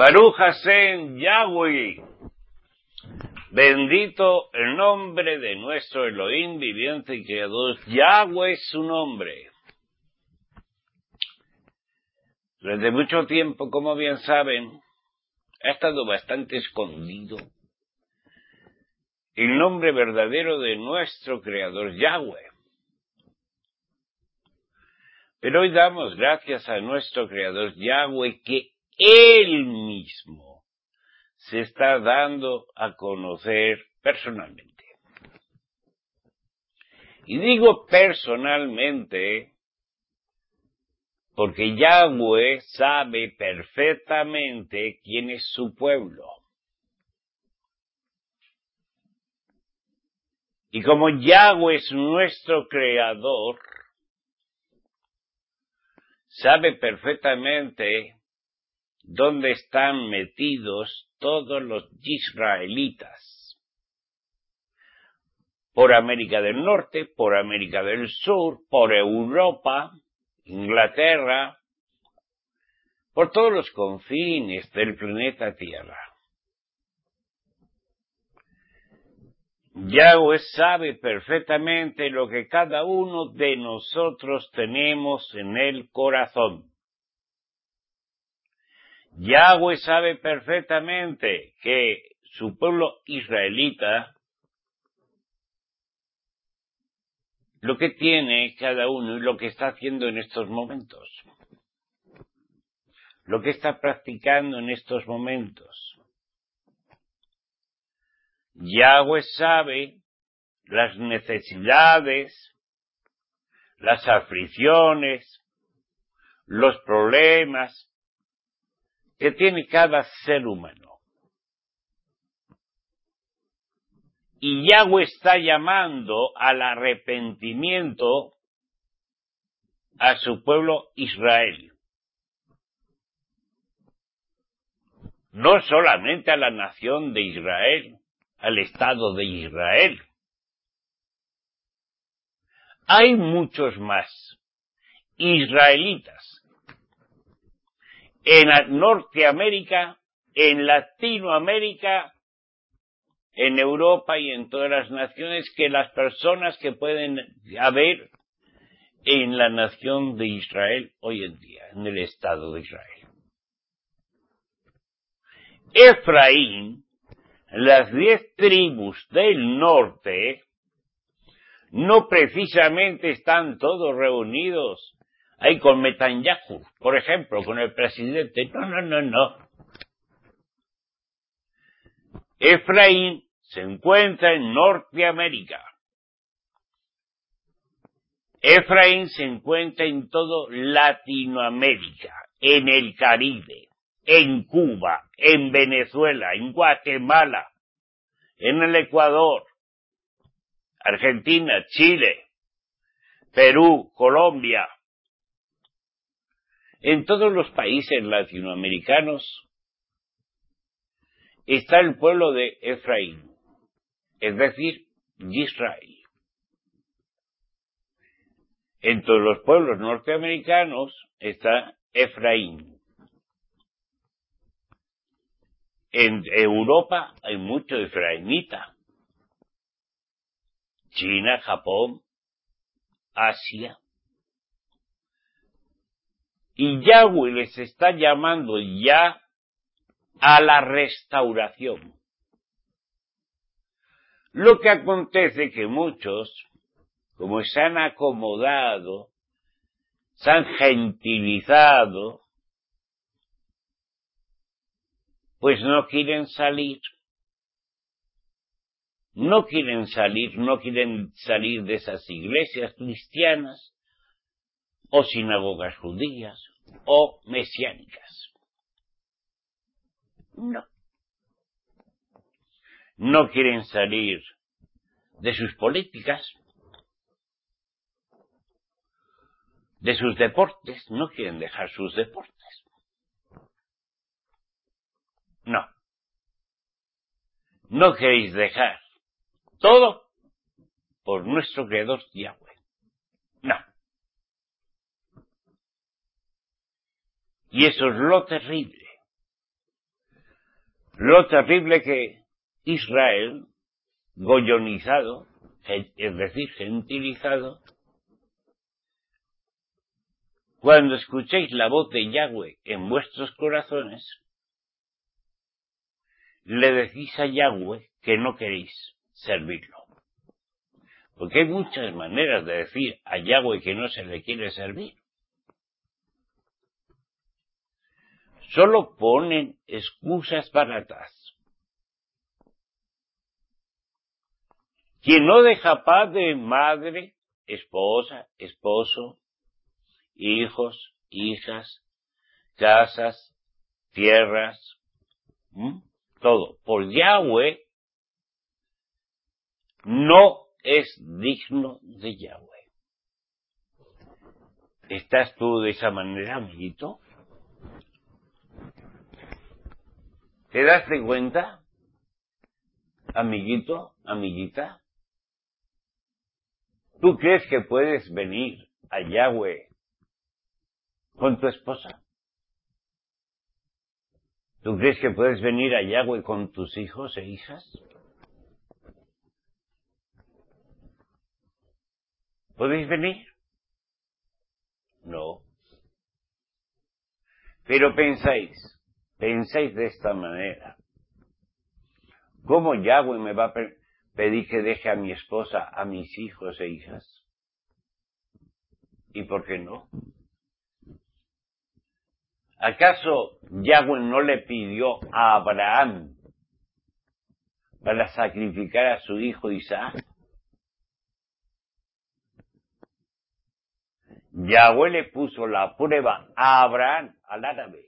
Baruch Hashem Yahweh, bendito el nombre de nuestro Elohim viviente y creador. Yahweh es su nombre. Desde mucho tiempo, como bien saben, ha estado bastante escondido el nombre verdadero de nuestro creador, Yahweh. Pero hoy damos gracias a nuestro creador Yahweh que Él mismo se está dando a conocer personalmente. Y digo personalmente porque Yahweh sabe perfectamente quién es su pueblo. Y como Yahweh es nuestro creador, sabe perfectamente dónde están metidos todos los israelitas. Por América del Norte, por América del Sur, por Europa, Inglaterra, por todos los confines del planeta Tierra. Yahweh sabe perfectamente lo que cada uno de nosotros tenemos en el corazón. Yahweh sabe perfectamente que su pueblo israelita, lo que tiene cada uno y lo que está haciendo en estos momentos, lo que está practicando en estos momentos. Yahweh sabe las necesidades, las aflicciones, los problemas que tiene cada ser humano. Y Yahweh está llamando al arrepentimiento a su pueblo Israel. No solamente a la nación de Israel, al Estado de Israel. Hay muchos más israelitas en Norteamérica, en Latinoamérica, en Europa y en todas las naciones que las personas que pueden haber en la nación de Israel hoy en día, en el Estado de Israel. Efraín, las 10 tribus del norte, no precisamente están todos reunidos ahí con Netanyahu, por ejemplo, con el presidente. No. Efraín se encuentra en Norteamérica. Efraín se encuentra en todo Latinoamérica, en el Caribe, en Cuba, en Venezuela, en Guatemala, en el Ecuador, Argentina, Chile, Perú, Colombia. En todos los países latinoamericanos está el pueblo de Efraín, es decir, Israel. En todos los pueblos norteamericanos está Efraín. En Europa hay mucho efraimita. China, Japón, Asia. Y Yahweh les está llamando ya a la restauración. Lo que acontece que muchos, como se han acomodado, se han gentilizado, pues no quieren salir. No quieren salir de esas iglesias cristianas, o sinagogas judías, o mesiánicas. No. No quieren salir de sus políticas, de sus deportes, no quieren dejar sus deportes. No. No queréis dejar todo por nuestro creador Yahweh. No. Y eso es lo terrible. Lo terrible que Israel, goyonizado, es decir, gentilizado, cuando escuchéis la voz de Yahweh en vuestros corazones, le decís a Yahweh que no queréis servirlo. Porque hay muchas maneras de decir a Yahweh que no se le quiere servir. Solo ponen excusas baratas. Quien no deja paz de madre, esposa, esposo, hijos, hijas, casas, tierras, todo, por Yahweh, no es digno de Yahweh. ¿Estás tú de esa manera, amiguito? ¿Te das de cuenta, amiguito, amiguita? ¿Tú crees que puedes venir a Yahweh con tu esposa? ¿Tú crees que puedes venir a Yahweh con tus hijos e hijas? ¿Podéis venir? No. Pero pensáis de esta manera. ¿Cómo Yahweh me va a pedir que deje a mi esposa, a mis hijos e hijas? ¿Y por qué no? ¿Acaso Yahweh no le pidió a Abraham para sacrificar a su hijo Isaac? Yahweh le puso la prueba a Abraham, al árabe,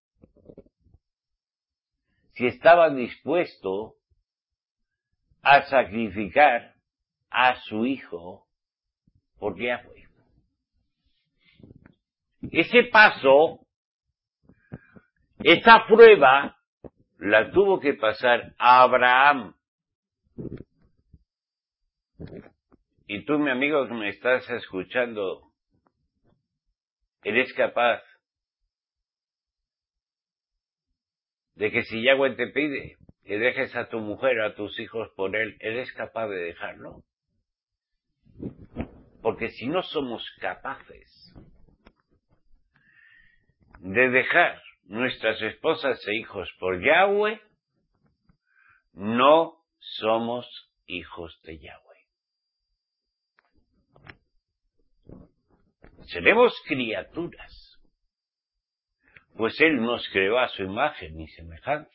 si estaba dispuesto a sacrificar a su hijo por Yahweh. Ese paso, esa prueba, la tuvo que pasar a Abraham. Y tú, mi amigo que me estás escuchando, ¿eres capaz de que si Yahweh te pide que dejes a tu mujer o a tus hijos por él, eres capaz de dejarlo? Porque si no somos capaces de dejar nuestras esposas e hijos por Yahweh, no somos hijos de Yahweh. Seremos criaturas, pues Él nos creó a su imagen y semejanza.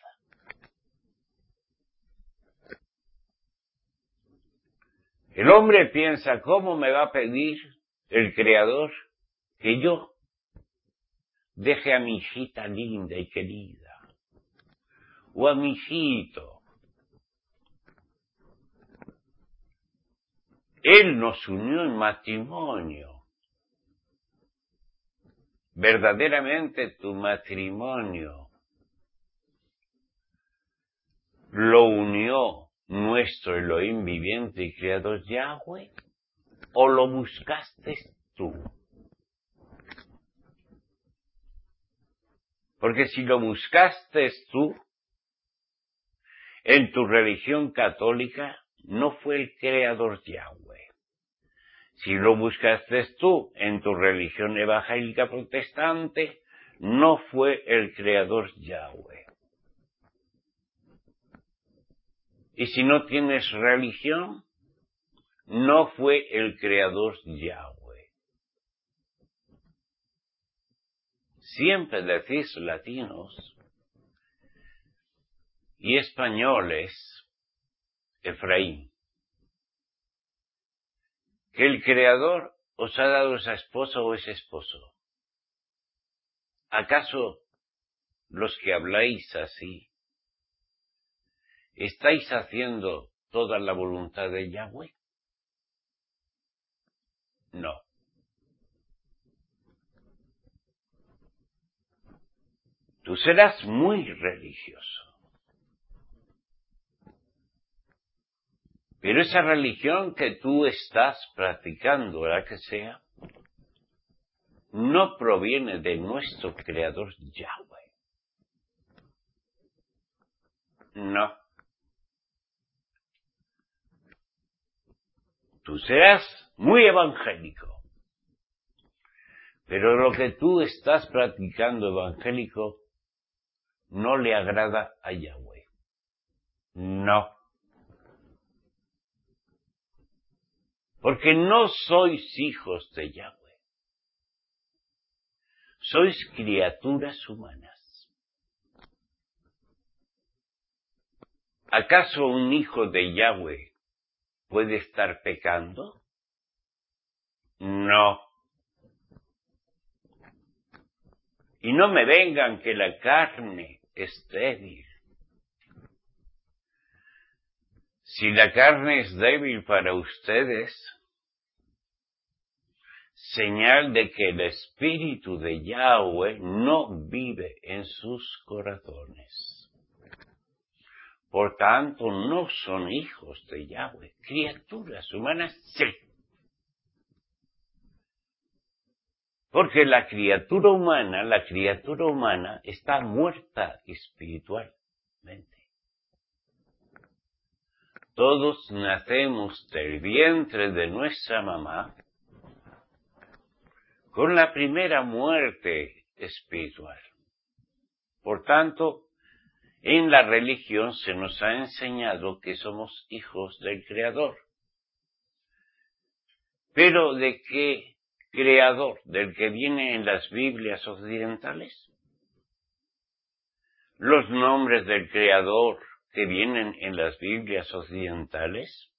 El hombre piensa, ¿cómo me va a pedir el Creador que yo deje a mi hijita linda y querida? O a mi hijito. Él nos unió en matrimonio. Verdaderamente tu matrimonio lo unió nuestro Elohim viviente y creador Yahweh, o lo buscaste tú. Porque si lo buscaste tú, en tu religión católica no fue el creador Yahweh. Si lo buscaste tú en tu religión evangélica protestante, no fue el creador Yahweh. Y si no tienes religión, no fue el creador Yahweh. Siempre decís latinos y españoles, Efraín, que el creador os ha dado esa esposa o ese esposo. ¿Acaso los que habláis así estáis haciendo toda la voluntad de Yahweh? No. Tú serás muy religioso. Pero esa religión que tú estás practicando, la que sea, no proviene de nuestro Creador Yahweh. No. Tú serás muy evangélico, pero lo que tú estás practicando evangélico no le agrada a Yahweh. No. Porque no sois hijos de Yahweh. Sois criaturas humanas. ¿Acaso un hijo de Yahweh puede estar pecando? No. Y no me vengan que la carne es débil. Si la carne es débil para ustedes, señal de que el Espíritu de Yahweh no vive en sus corazones. Por tanto, no son hijos de Yahweh, criaturas humanas, sí. Porque la criatura humana está muerta espiritualmente. Todos nacemos del vientre de nuestra mamá con la primera muerte espiritual. Por tanto, en la religión se nos ha enseñado que somos hijos del Creador. ¿Pero de qué Creador? ¿Del que viene en las Biblias occidentales? ¿Los nombres del Creador que vienen en las Biblias occidentales?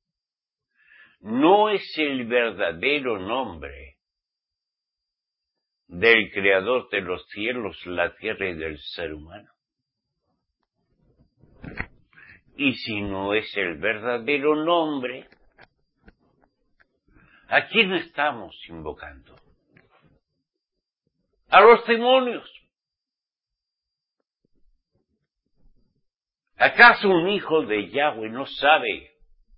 No es el verdadero nombre del Creador de los cielos, la tierra y del ser humano. Y si no es el verdadero nombre, ¿a quién estamos invocando? A los demonios. ¿Acaso un hijo de Yahweh no sabe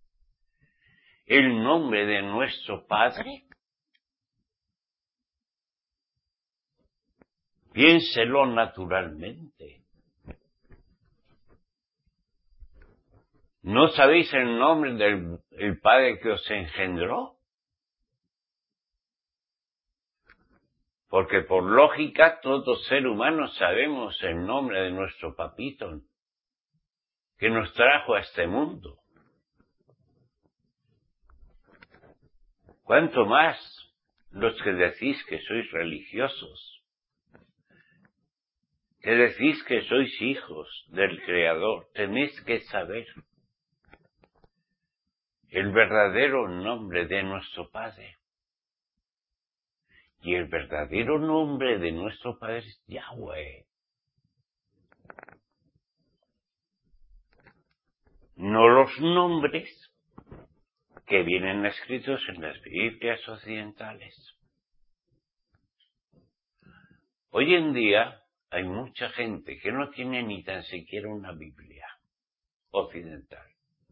el nombre de nuestro Padre? Piénselo naturalmente. ¿No sabéis el nombre del Padre que os engendró? Porque por lógica todo ser humano sabemos el nombre de nuestro papito que nos trajo a este mundo. ¿Cuánto más los que decís que sois religiosos? Que decís que sois hijos del Creador, tenéis que saber el verdadero nombre de nuestro Padre. Y el verdadero nombre de nuestro Padre es Yahweh. No los nombres que vienen escritos en las Biblias occidentales. Hoy en día hay mucha gente que no tiene ni tan siquiera una Biblia occidental.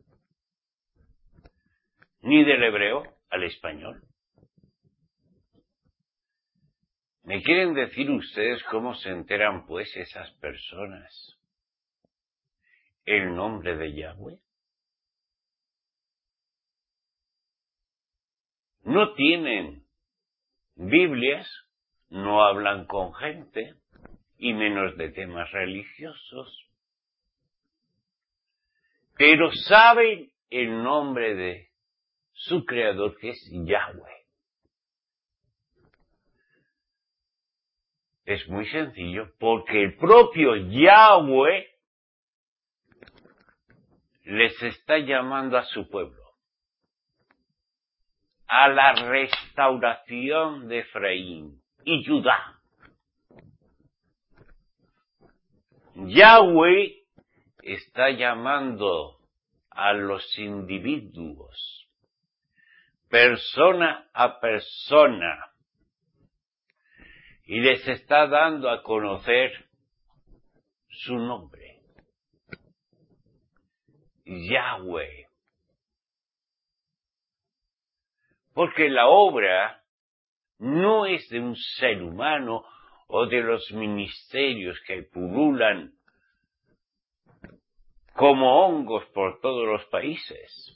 Ni del hebreo al español. ¿Me quieren decir ustedes cómo se enteran, pues, esas personas el nombre de Yahweh? No tienen Biblias, no hablan con gente, y menos de temas religiosos, pero saben el nombre de su Creador, que es Yahweh. Es muy sencillo, porque el propio Yahweh les está llamando a su pueblo, a la restauración de Efraín y Judá. Yahweh está llamando a los individuos, persona a persona, y les está dando a conocer su nombre, Yahweh. Porque la obra no es de un ser humano o de los ministerios que pululan como hongos por todos los países.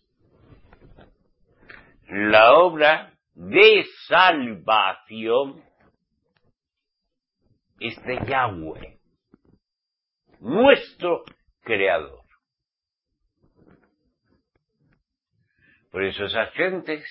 La obra de salvación es de Yahweh, nuestro Creador. Por eso esas gentes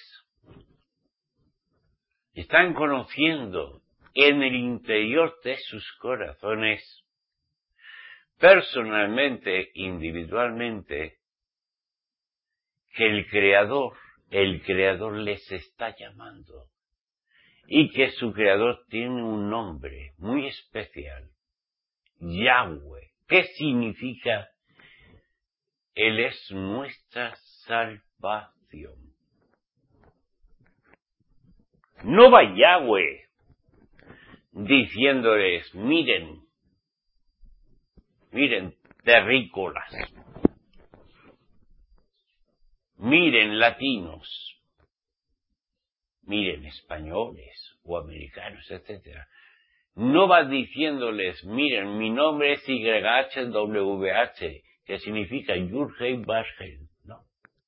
están conociendo en el interior de sus corazones, personalmente, individualmente, que el Creador les está llamando y que su Creador tiene un nombre muy especial, Yahweh. ¿Qué significa? Él es nuestra salvación. No va Yahweh diciéndoles, miren, terrícolas, miren latinos, miren españoles o americanos, etc. No va diciéndoles, miren, mi nombre es YHWH, que significa Yurhei Bargel, no.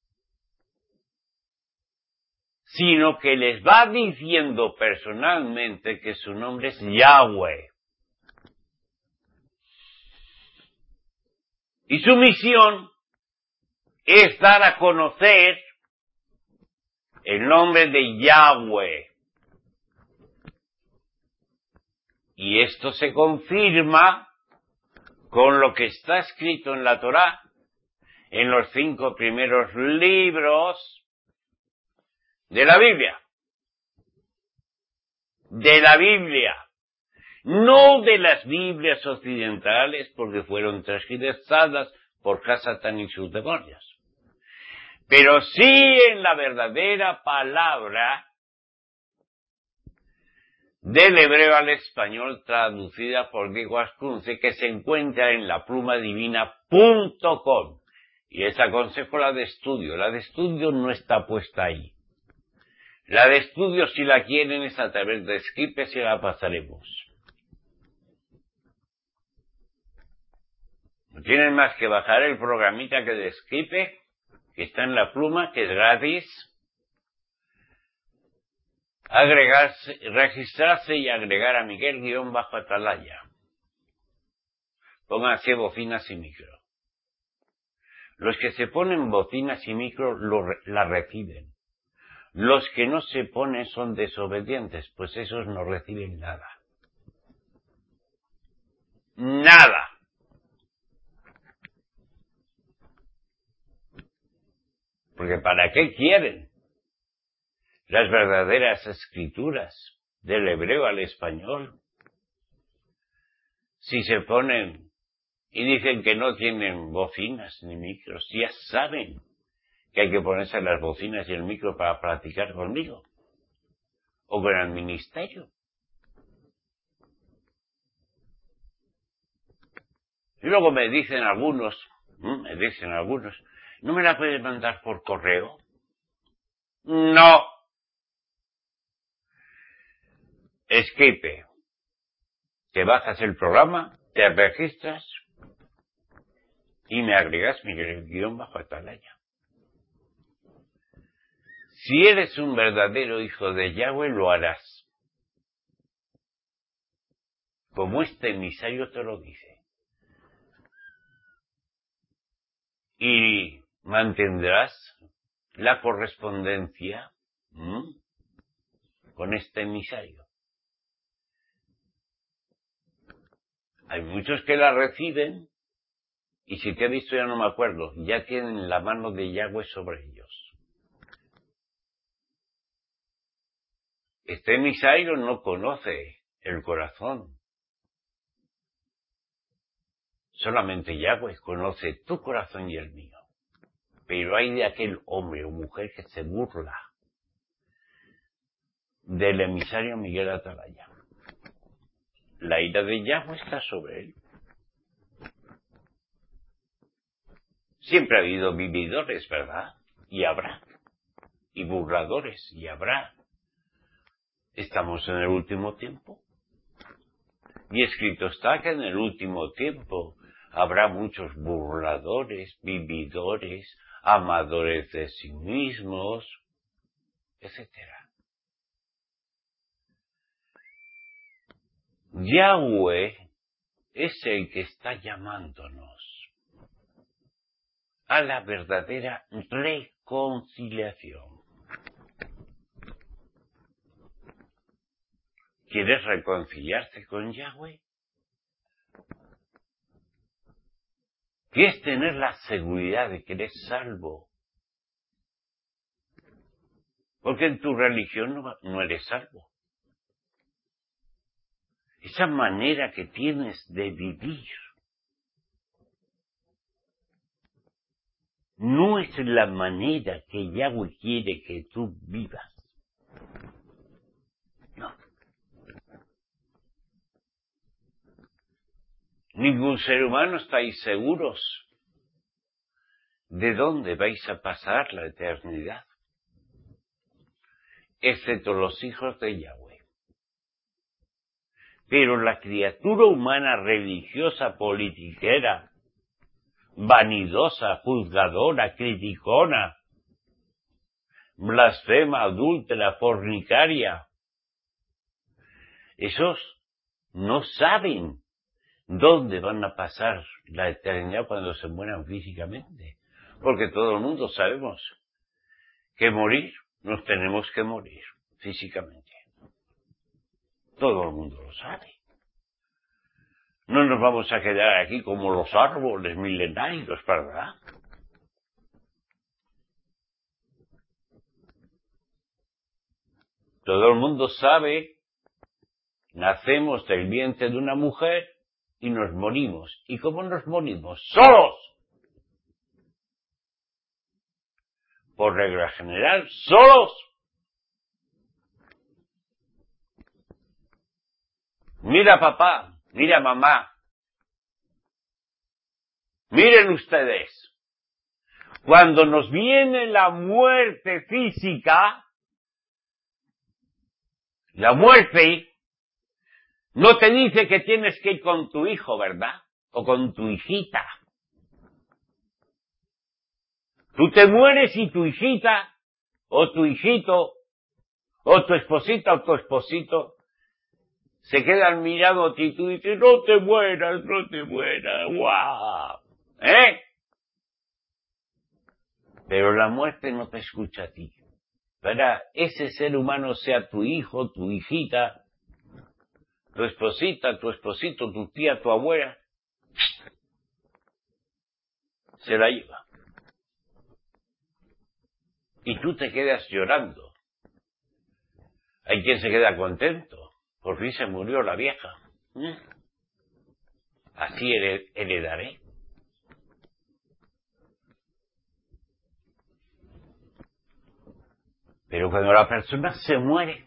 Sino que les va diciendo personalmente que su nombre es Yahweh. Y su misión es dar a conocer el nombre de Yahweh. Y esto se confirma con lo que está escrito en la Torá, en los 5 primeros libros de la Biblia. De la Biblia. No de las Biblias occidentales, porque fueron transgiversadas por Hasatán y sus demonios. Pero sí en la verdadera palabra del hebreo al español traducida por Diego Ascunce, que se encuentra en laplumadivina.com. Y les aconsejo la de estudio. La de estudio no está puesta ahí. La de estudio, si la quieren, es a través de Skype, y la pasaremos. No tienen más que bajar el programita que de Skype, que está en la pluma, que es gratis, registrarse y agregar a Miguel-Atalaya. Pónganse bocinas y micro. Los que se ponen bocinas y micro la reciben. Los que no se ponen son desobedientes, pues esos no reciben nada. Nada. Porque ¿para qué quieren las verdaderas escrituras del hebreo al español? Si se ponen y dicen que no tienen bocinas ni micros, ya saben que hay que ponerse las bocinas y el micro para practicar conmigo o con el ministerio. Y luego me dicen algunos, ¿no me la puedes mandar por correo? No. Skype. Te bajas el programa, te registras y me agregas Miguel-Atalaya. Si eres un verdadero hijo de Yahweh, lo harás. Como este emisario te lo dice. Y mantendrás la correspondencia con este emisario. Hay muchos que la reciben y si te he visto ya no me acuerdo, ya tienen la mano de Yahweh sobre ellos. Este emisario no conoce el corazón. Solamente Yahweh conoce tu corazón y el mío. Pero hay de aquel hombre o mujer que se burla del emisario Miguel-Atalaya. La ira de Yahweh está sobre él. Siempre ha habido vividores, ¿verdad? Y habrá. Y burladores, y habrá. Estamos en el último tiempo. Y escrito está que en el último tiempo Habrá muchos burladores, vividores, amadores de sí mismos, etc. Yahweh es el que está llamándonos a la verdadera reconciliación. ¿Quieres reconciliarte con Yahweh? ¿Quieres tener la seguridad de que eres salvo? Porque en tu religión no eres salvo. Esa manera que tienes de vivir no es la manera que Yahweh quiere que tú vivas. No. Ningún ser humano estáis seguros de dónde vais a pasar la eternidad, excepto los hijos de Yahweh. Pero la criatura humana religiosa, politiquera, vanidosa, juzgadora, criticona, blasfema, adúltera, fornicaria, esos no saben dónde van a pasar la eternidad cuando se mueran físicamente. Porque todo el mundo sabemos que morir, nos tenemos que morir físicamente. Todo el mundo lo sabe. No nos vamos a quedar aquí como los árboles milenarios, ¿verdad? Todo el mundo sabe, nacemos del vientre de una mujer y nos morimos. ¿Y cómo nos morimos? ¡Solos! Por regla general, solos. Mira papá, mira mamá. Miren ustedes, cuando nos viene la muerte física, la muerte no te dice que tienes que ir con tu hijo, ¿verdad? O con tu hijita. Tú te mueres y tu hijita, o tu hijito, o tu esposita o tu esposito, se quedan mirándote y tú dices, no te mueras, guau. ¿Eh? Pero la muerte no te escucha a ti. Para ese ser humano, sea tu hijo, tu hijita, tu esposita, tu esposito, tu tía, tu abuela, se la lleva. Y tú te quedas llorando. Hay quien se queda contento. Por fin se murió la vieja. Así heredaré. Pero cuando la persona se muere,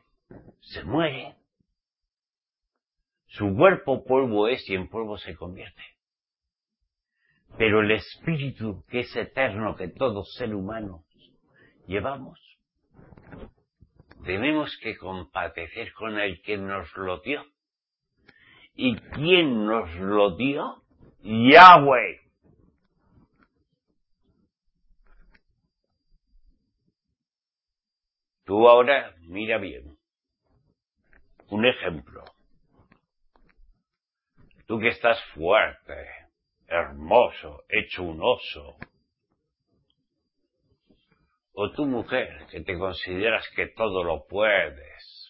su cuerpo polvo es y en polvo se convierte. Pero el espíritu que es eterno, que todo ser humano llevamos, tenemos que compadecer con el que nos lo dio. ¿Y quién nos lo dio? Yahweh. Tú ahora mira bien. Un ejemplo. Tú que estás fuerte, hermoso, hecho un oso. O tu mujer, que te consideras que todo lo puedes.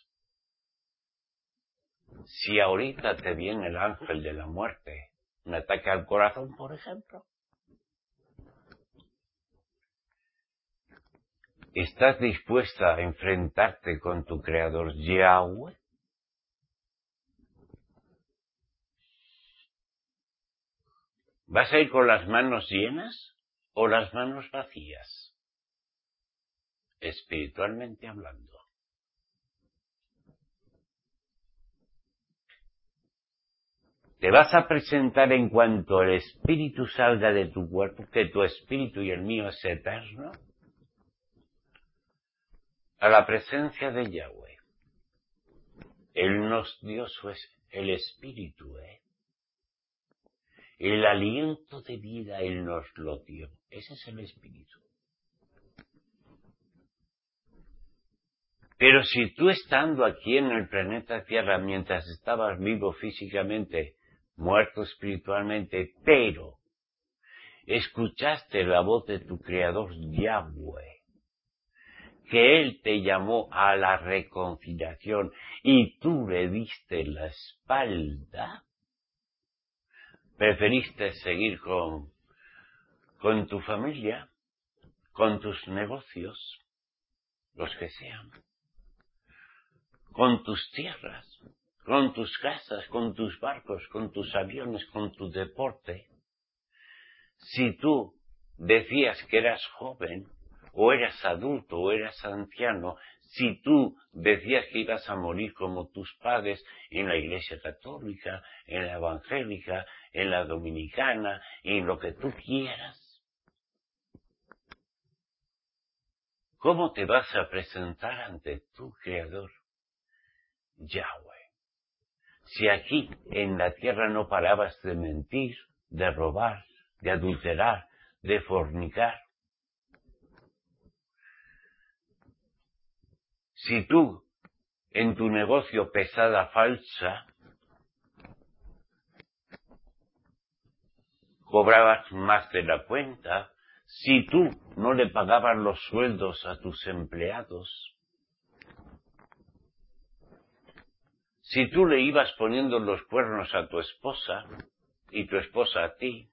Si ahorita te viene el ángel de la muerte, un ataque al corazón, por ejemplo, ¿estás dispuesta a enfrentarte con tu creador Yahweh? ¿Vas a ir con las manos llenas o las manos vacías? Espiritualmente hablando. Te vas a presentar en cuanto el espíritu salga de tu cuerpo, que tu espíritu y el mío es eterno, a la presencia de Yahweh. Él nos dio el espíritu, El aliento de vida Él nos lo dio. Ese es el Espíritu. Pero si tú estando aquí en el planeta Tierra, mientras estabas vivo físicamente, muerto espiritualmente, pero escuchaste la voz de tu Creador Yahweh, que Él te llamó a la reconciliación y tú le diste la espalda, preferiste seguir con tu familia, con tus negocios, los que sean, con tus tierras, con tus casas, con tus barcos, con tus aviones, con tu deporte. Si tú decías que eras joven, o eras adulto, o eras anciano, si tú decías que ibas a morir como tus padres en la Iglesia Católica, en la Evangélica, en la Dominicana, en lo que tú quieras, ¿cómo te vas a presentar ante tu Creador, Yahweh? Si aquí en la tierra no parabas de mentir, de robar, de adulterar, de fornicar. Si tú en tu negocio pesada falsa cobrabas más de la cuenta, si tú no le pagabas los sueldos a tus empleados, si tú le ibas poniendo los cuernos a tu esposa y tu esposa a ti,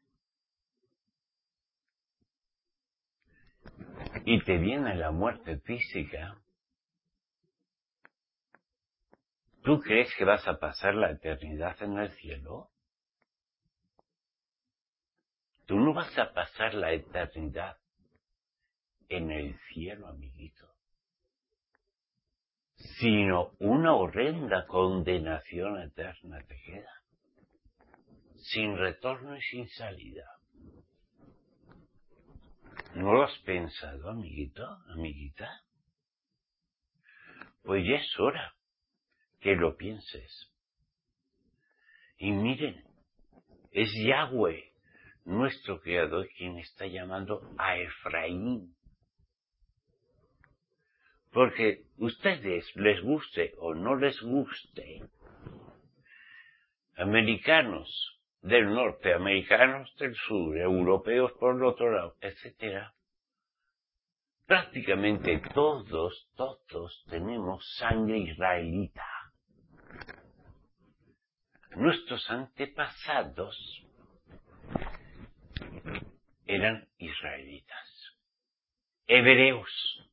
y te viene la muerte física, ¿tú crees que vas a pasar la eternidad en el cielo? Tú no vas a pasar la eternidad en el cielo, amiguito, sino una horrenda condenación eterna te queda, sin retorno y sin salida. ¿No lo has pensado, amiguito, amiguita? Pues ya es hora que lo pienses. Y miren, es Yahweh, nuestro Creador, quien está llamando a Efraín. Porque ustedes, les guste o no les guste, americanos del norte, americanos del sur, europeos por el otro lado, etcétera, prácticamente todos tenemos sangre israelita. Nuestros antepasados eran israelitas, hebreos.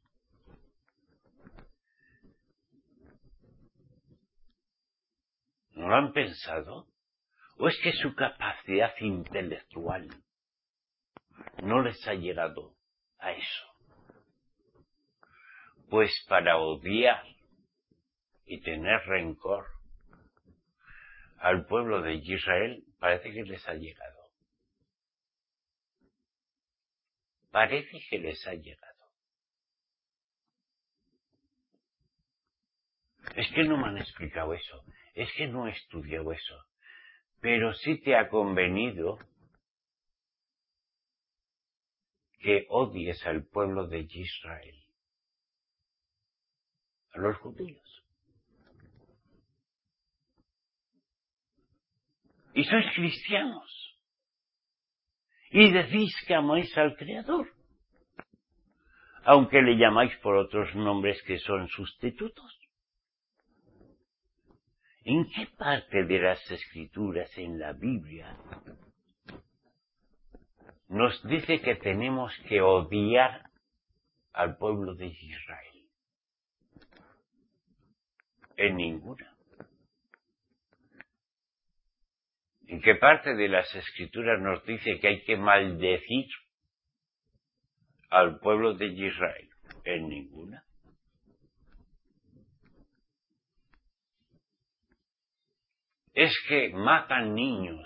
¿No lo han pensado? ¿O es que su capacidad intelectual no les ha llegado a eso? Pues para odiar y tener rencor al pueblo de Israel parece que les ha llegado. Parece que les ha llegado. Es que no me han explicado eso, es que no he estudiado eso, pero sí te ha convenido que odies al pueblo de Israel, a los judíos. Y sois cristianos, y decís que amáis al Creador, aunque le llamáis por otros nombres que son sustitutos. ¿En qué parte de las Escrituras en la Biblia nos dice que tenemos que odiar al pueblo de Israel? En ninguna. ¿En qué parte de las Escrituras nos dice que hay que maldecir al pueblo de Israel? En ninguna. Es que matan niños.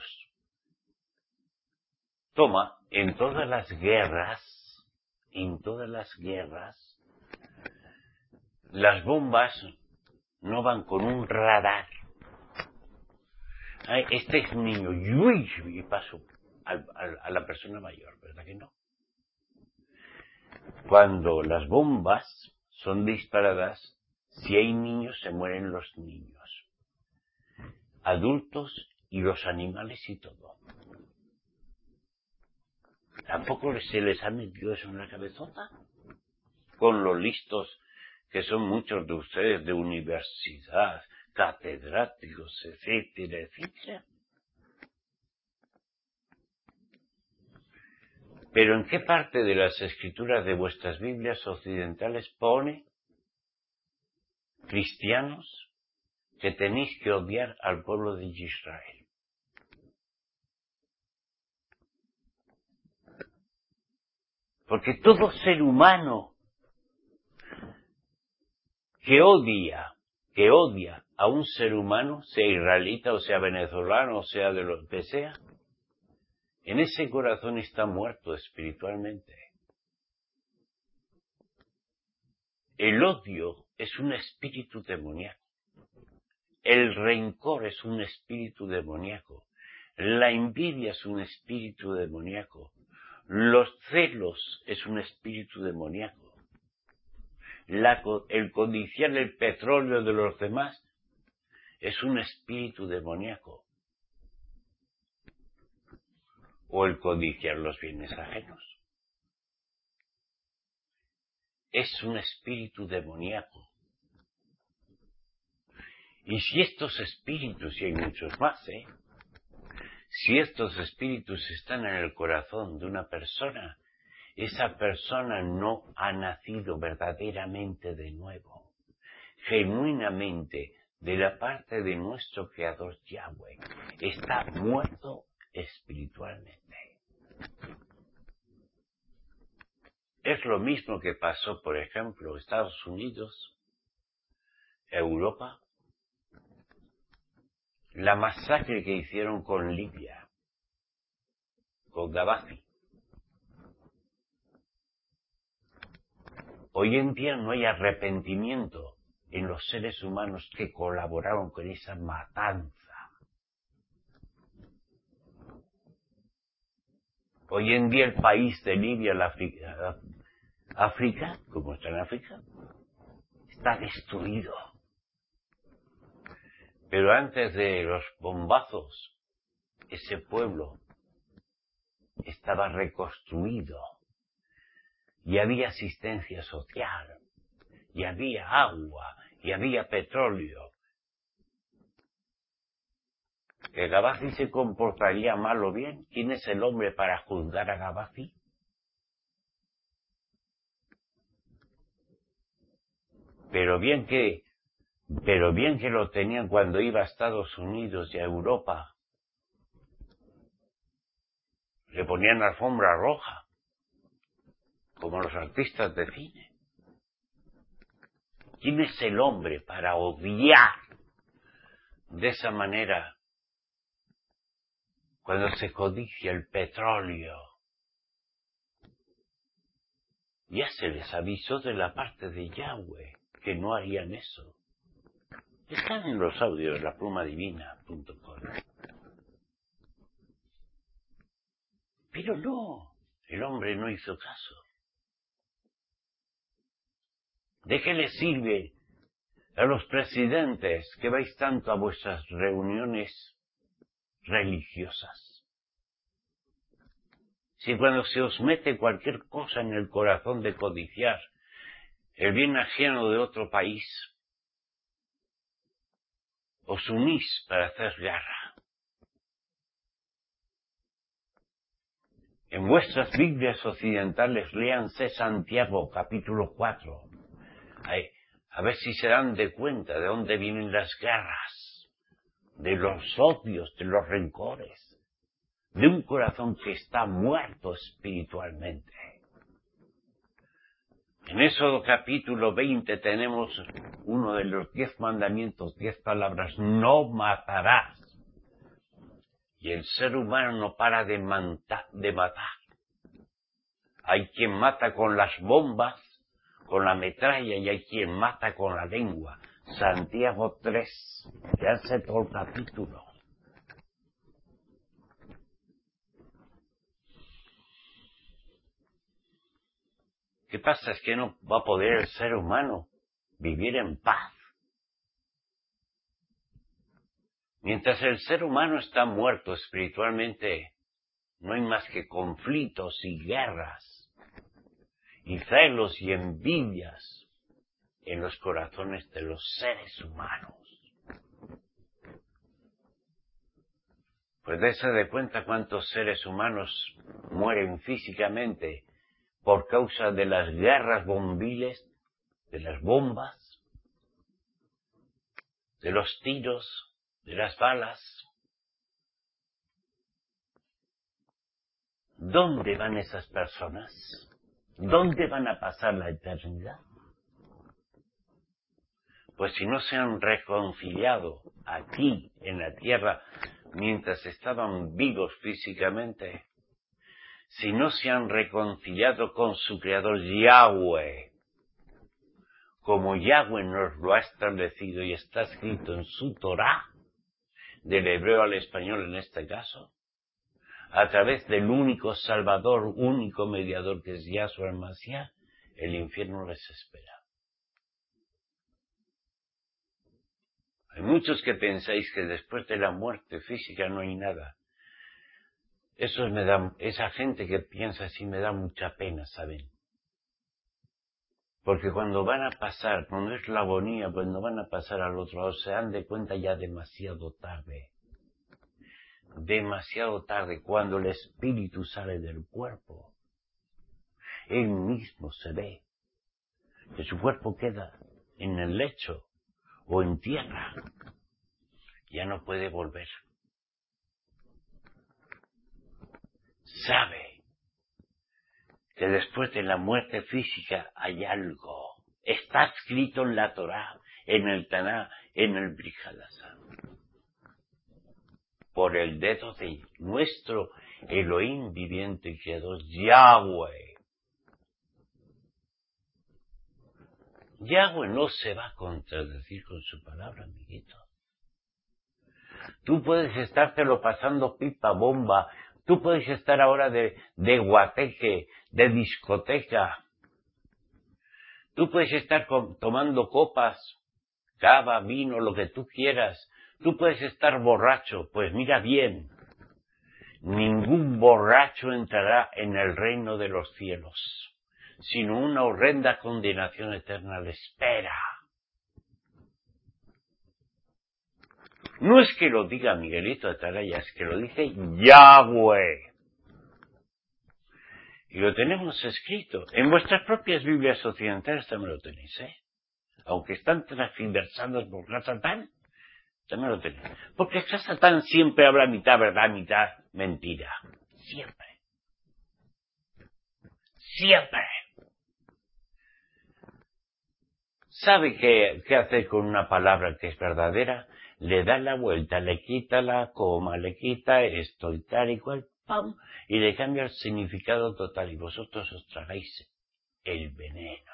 Toma, en todas las guerras, las bombas no van con un radar. Este es un niño, y paso, a la persona mayor, ¿verdad que no? Cuando las bombas son disparadas, si hay niños, se mueren los niños, adultos y los animales y todo. ¿Tampoco se les ha metido eso en la cabezota? Con lo listos que son muchos de ustedes de universidad, catedráticos, etcétera, etcétera. Pero ¿en qué parte de las escrituras de vuestras Biblias occidentales pone, cristianos, que tenéis que odiar al pueblo de Israel? Porque todo ser humano que odia a un ser humano, sea israelita o sea venezolano o sea de lo que sea, en ese corazón está muerto espiritualmente. El odio es un espíritu demoníaco. El rencor es un espíritu demoníaco. La envidia es un espíritu demoníaco. Los celos es un espíritu demoníaco. El codiciar el petróleo de los demás es un espíritu demoníaco. O el codiciar los bienes ajenos. Es un espíritu demoníaco. Y si estos espíritus, y hay muchos más, si estos espíritus están en el corazón de una persona, esa persona no ha nacido verdaderamente de nuevo, genuinamente, de la parte de nuestro Creador Yahweh. Está muerto espiritualmente. Es lo mismo que pasó, por ejemplo, Estados Unidos, Europa, la masacre que hicieron con Libia, con Gaddafi. Hoy en día no hay arrepentimiento en los seres humanos que colaboraron con esa matanza. Hoy en día el país de Libia, África, como está en África, está destruido. Pero antes de los bombazos, ese pueblo estaba reconstruido y había asistencia social, y había agua, y había petróleo. ¿Que Gaddafi se comportaría mal o bien? ¿Quién es el hombre para juzgar a Gaddafi? Pero bien que lo tenían cuando iba a Estados Unidos y a Europa. Le ponían alfombra roja, como los artistas de cine. ¿Quién es el hombre para odiar de esa manera cuando se codicia el petróleo? Ya se les avisó de la parte de Yahweh que no harían eso. Están en los audios de laplumadivina.com. Pero no, el hombre no hizo caso. ¿De qué les sirve a los presidentes que vais tanto a vuestras reuniones religiosas? Si cuando se os mete cualquier cosa en el corazón de codiciar el bien ajeno de otro país, os unís para hacer guerra. En vuestras Biblias occidentales léanse Santiago capítulo 4. A ver si se dan de cuenta de dónde vienen las guerras, de los odios, de los rencores, de un corazón que está muerto espiritualmente. En Éxodo capítulo 20 tenemos uno de los 10 mandamientos, 10 palabras: no matarás. Y el ser humano no para de matar. Hay quien mata con las bombas, con la metralla, y hay quien mata con la lengua. Santiago 3, ya hace todo el capítulo. ¿Qué pasa? Es que no va a poder el ser humano vivir en paz. Mientras el ser humano está muerto espiritualmente, no hay más que conflictos y guerras, y celos y envidias en los corazones de los seres humanos. Pues dése de cuenta cuántos seres humanos mueren físicamente por causa de las guerras bombiles, de las bombas, de los tiros, de las balas. ¿Dónde van esas personas? ¿Dónde van a pasar la eternidad? Pues si no se han reconciliado aquí, en la tierra, mientras estaban vivos físicamente, si no se han reconciliado con su Creador Yahweh, como Yahweh nos lo ha establecido y está escrito en su Torá, del hebreo al español en este caso, a través del único Salvador, único mediador que es Yahshua el Mashiach, el infierno les espera. Hay muchos que pensáis que después de la muerte física no hay nada. Esa gente que piensa así me da mucha pena, ¿saben? Porque cuando van a pasar, cuando es la agonía, cuando van a pasar al otro lado, se dan de cuenta ya demasiado tarde. Demasiado tarde, cuando el espíritu sale del cuerpo. Él mismo se ve que su cuerpo queda en el lecho o en tierra. Ya no puede volver. Sabe que después de la muerte física hay algo. Está escrito en la Torá, en el Taná, en el Brit Hadashah. Por el dedo de nuestro Elohim viviente y creador, Yahweh. Yahweh no se va a contradecir con su palabra, amiguito. Tú puedes estártelo pasando pipa bomba, tú puedes estar ahora de guateque, de discoteca, tú puedes estar tomando copas, cava, vino, lo que tú quieras, tú puedes estar borracho, pues mira bien, ningún borracho entrará en el reino de los cielos, sino una horrenda condenación eterna le espera. No es que lo diga Miguelito Atalaya, es que lo dice Yahweh. Y lo tenemos escrito. En vuestras propias Biblias occidentales también lo tenéis, ¿eh? Aunque están transversados por Satán, también lo tenéis. Porque Satán siempre habla mitad verdad, mitad mentira. Siempre. Siempre. ¿Sabe qué hacer con una palabra que es verdadera? Le da la vuelta, le quita la coma, le quita esto y tal y cual, ¡pam! Y le cambia el significado total y vosotros os tragáis el veneno.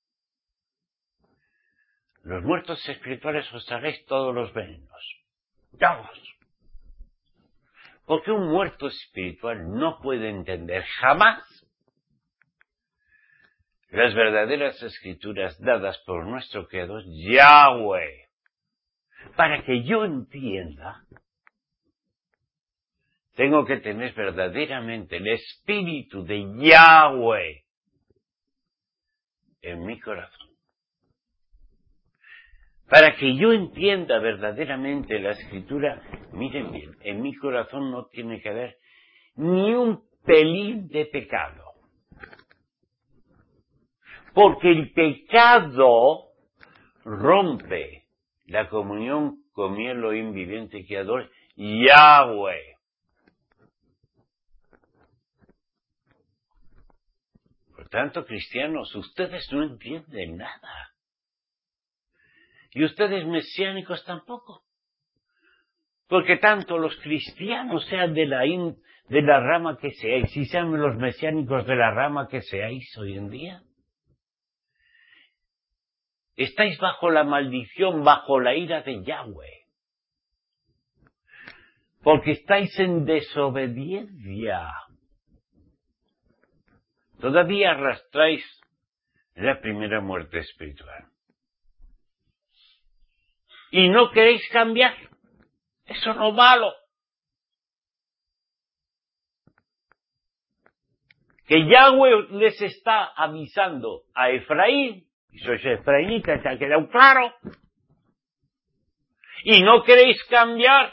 Los muertos espirituales os tragáis todos los venenos. Todos. Porque un muerto espiritual no puede entender jamás las verdaderas escrituras dadas por nuestro Creador Yahweh. Para que yo entienda, tengo que tener verdaderamente el espíritu de Yahweh en mi corazón. Para que yo entienda verdaderamente la escritura, miren bien, en mi corazón no tiene que haber ni un pelín de pecado. Porque el pecado rompe la comunión con mi Elohim viviente y creador, Yahweh. Por tanto, cristianos, ustedes no entienden nada. Y ustedes mesiánicos tampoco. Porque tanto los cristianos sean de la rama que seáis, y sean los mesiánicos de la rama que seáis hoy en día, estáis bajo la maldición, bajo la ira de Yahweh. Porque estáis en desobediencia. Todavía arrastráis Es la primera muerte espiritual. Y no queréis cambiar. Eso no es malo. Que Yahweh les está avisando a Efraín, y sois efraínitas, ¿se ha quedado claro? Y no queréis cambiar,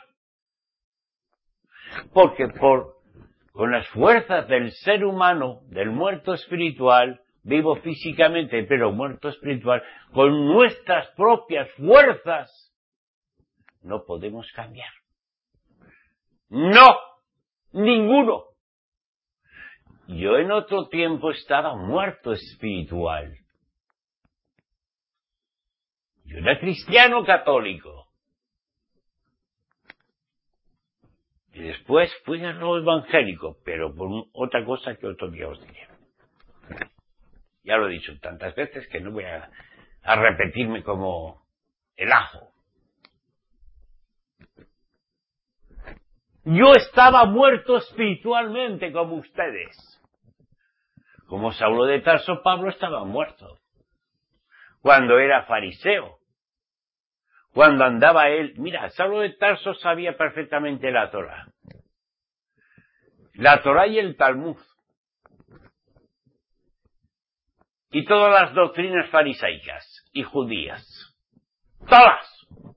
porque con las fuerzas del ser humano, del muerto espiritual, vivo físicamente, pero muerto espiritual, con nuestras propias fuerzas, no podemos cambiar. No, ninguno. Yo en otro tiempo estaba muerto espiritual. Yo era cristiano católico. Y después fui a lo evangélico, pero por otra cosa que otro día os diré. Ya lo he dicho tantas veces que no voy a repetirme como el ajo. Yo estaba muerto espiritualmente como ustedes. Como Saulo de Tarso, Pablo estaba muerto. Cuando era fariseo. Cuando andaba él. Mira, Saulo de Tarso sabía perfectamente la Torá. La Torá y el Talmud. Y todas las doctrinas farisaicas y judías. Todas.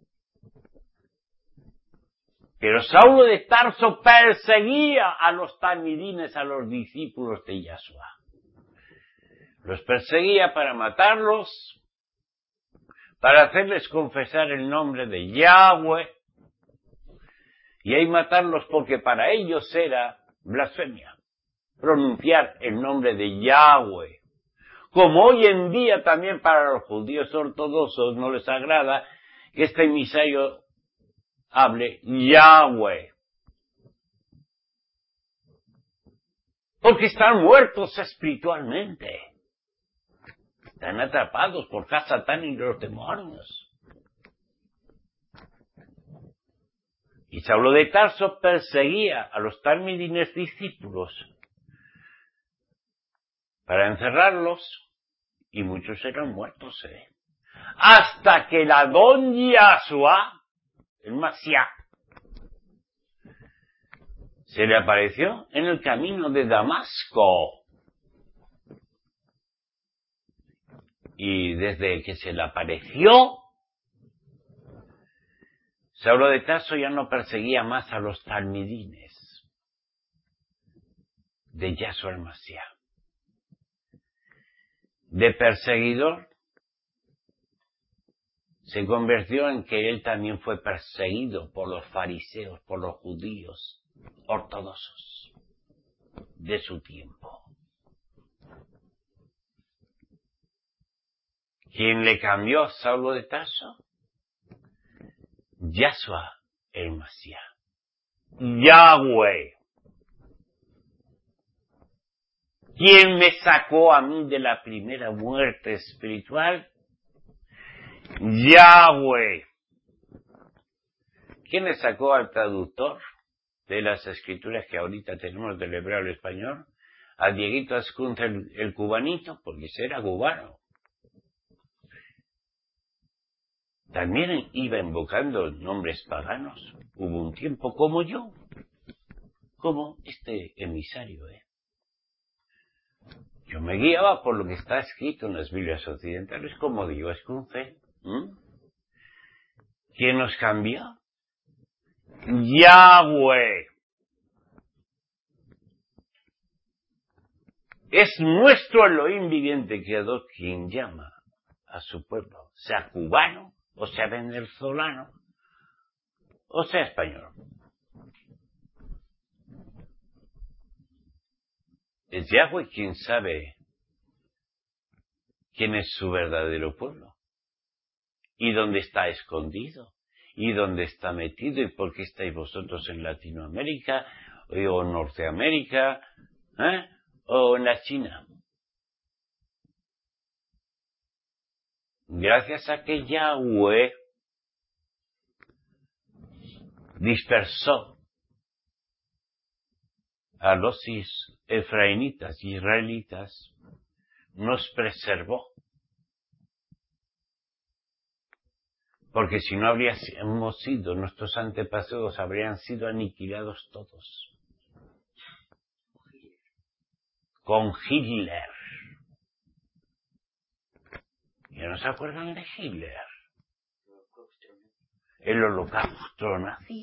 Pero Saulo de Tarso perseguía a los talmidines, a los discípulos de Yahshua. Los perseguía para matarlos, para hacerles confesar el nombre de Yahweh, y ahí matarlos porque para ellos era blasfemia, pronunciar el nombre de Yahweh. Como hoy en día también para los judíos ortodoxos no les agrada que este emisario hable Yahweh. Porque están muertos espiritualmente. Están atrapados por Satán y los demonios. Y Saulo de Tarso perseguía a los talmidines discípulos para encerrarlos, y muchos eran muertos, hasta que el Adón Yahshua, el Mashiach, se le apareció en el camino de Damasco. Y desde que se le apareció, Saulo de Tarso ya no perseguía más a los talmidines de Yahshua el Mashiach. De perseguidor se convirtió en que él también fue perseguido por los fariseos, por los judíos ortodoxos de su tiempo. ¿Quién le cambió a Saulo de Tarso? Yahshua el Mashiach. Yahweh. ¿Quién me sacó a mí de la primera muerte espiritual? Yahweh. ¿Quién le sacó al traductor de las escrituras que ahorita tenemos del hebreo al español? A Dieguito Ascunza, el cubanito, porque ese era cubano. También iba invocando nombres paganos. Hubo un tiempo como yo, como este emisario, Yo me guiaba por lo que está escrito en las Biblias occidentales, como Dios Ascunza. ¿Quién nos cambió? Yahweh. Es nuestro Elohim viviente creador quien llama a su pueblo, sea cubano, o sea venezolano, o sea español. Es Yahweh quien sabe quién es su verdadero pueblo, y dónde está escondido, y dónde está metido, y por qué estáis vosotros en Latinoamérica, o en Norteamérica, o en la China. Gracias a que Yahweh dispersó a los efraínitas, israelitas, nos preservó Porque si no habríamos sido, nuestros antepasados habrían sido aniquilados todos. Con Hitler. ¿Ya no se acuerdan de Hitler? El holocausto nazi.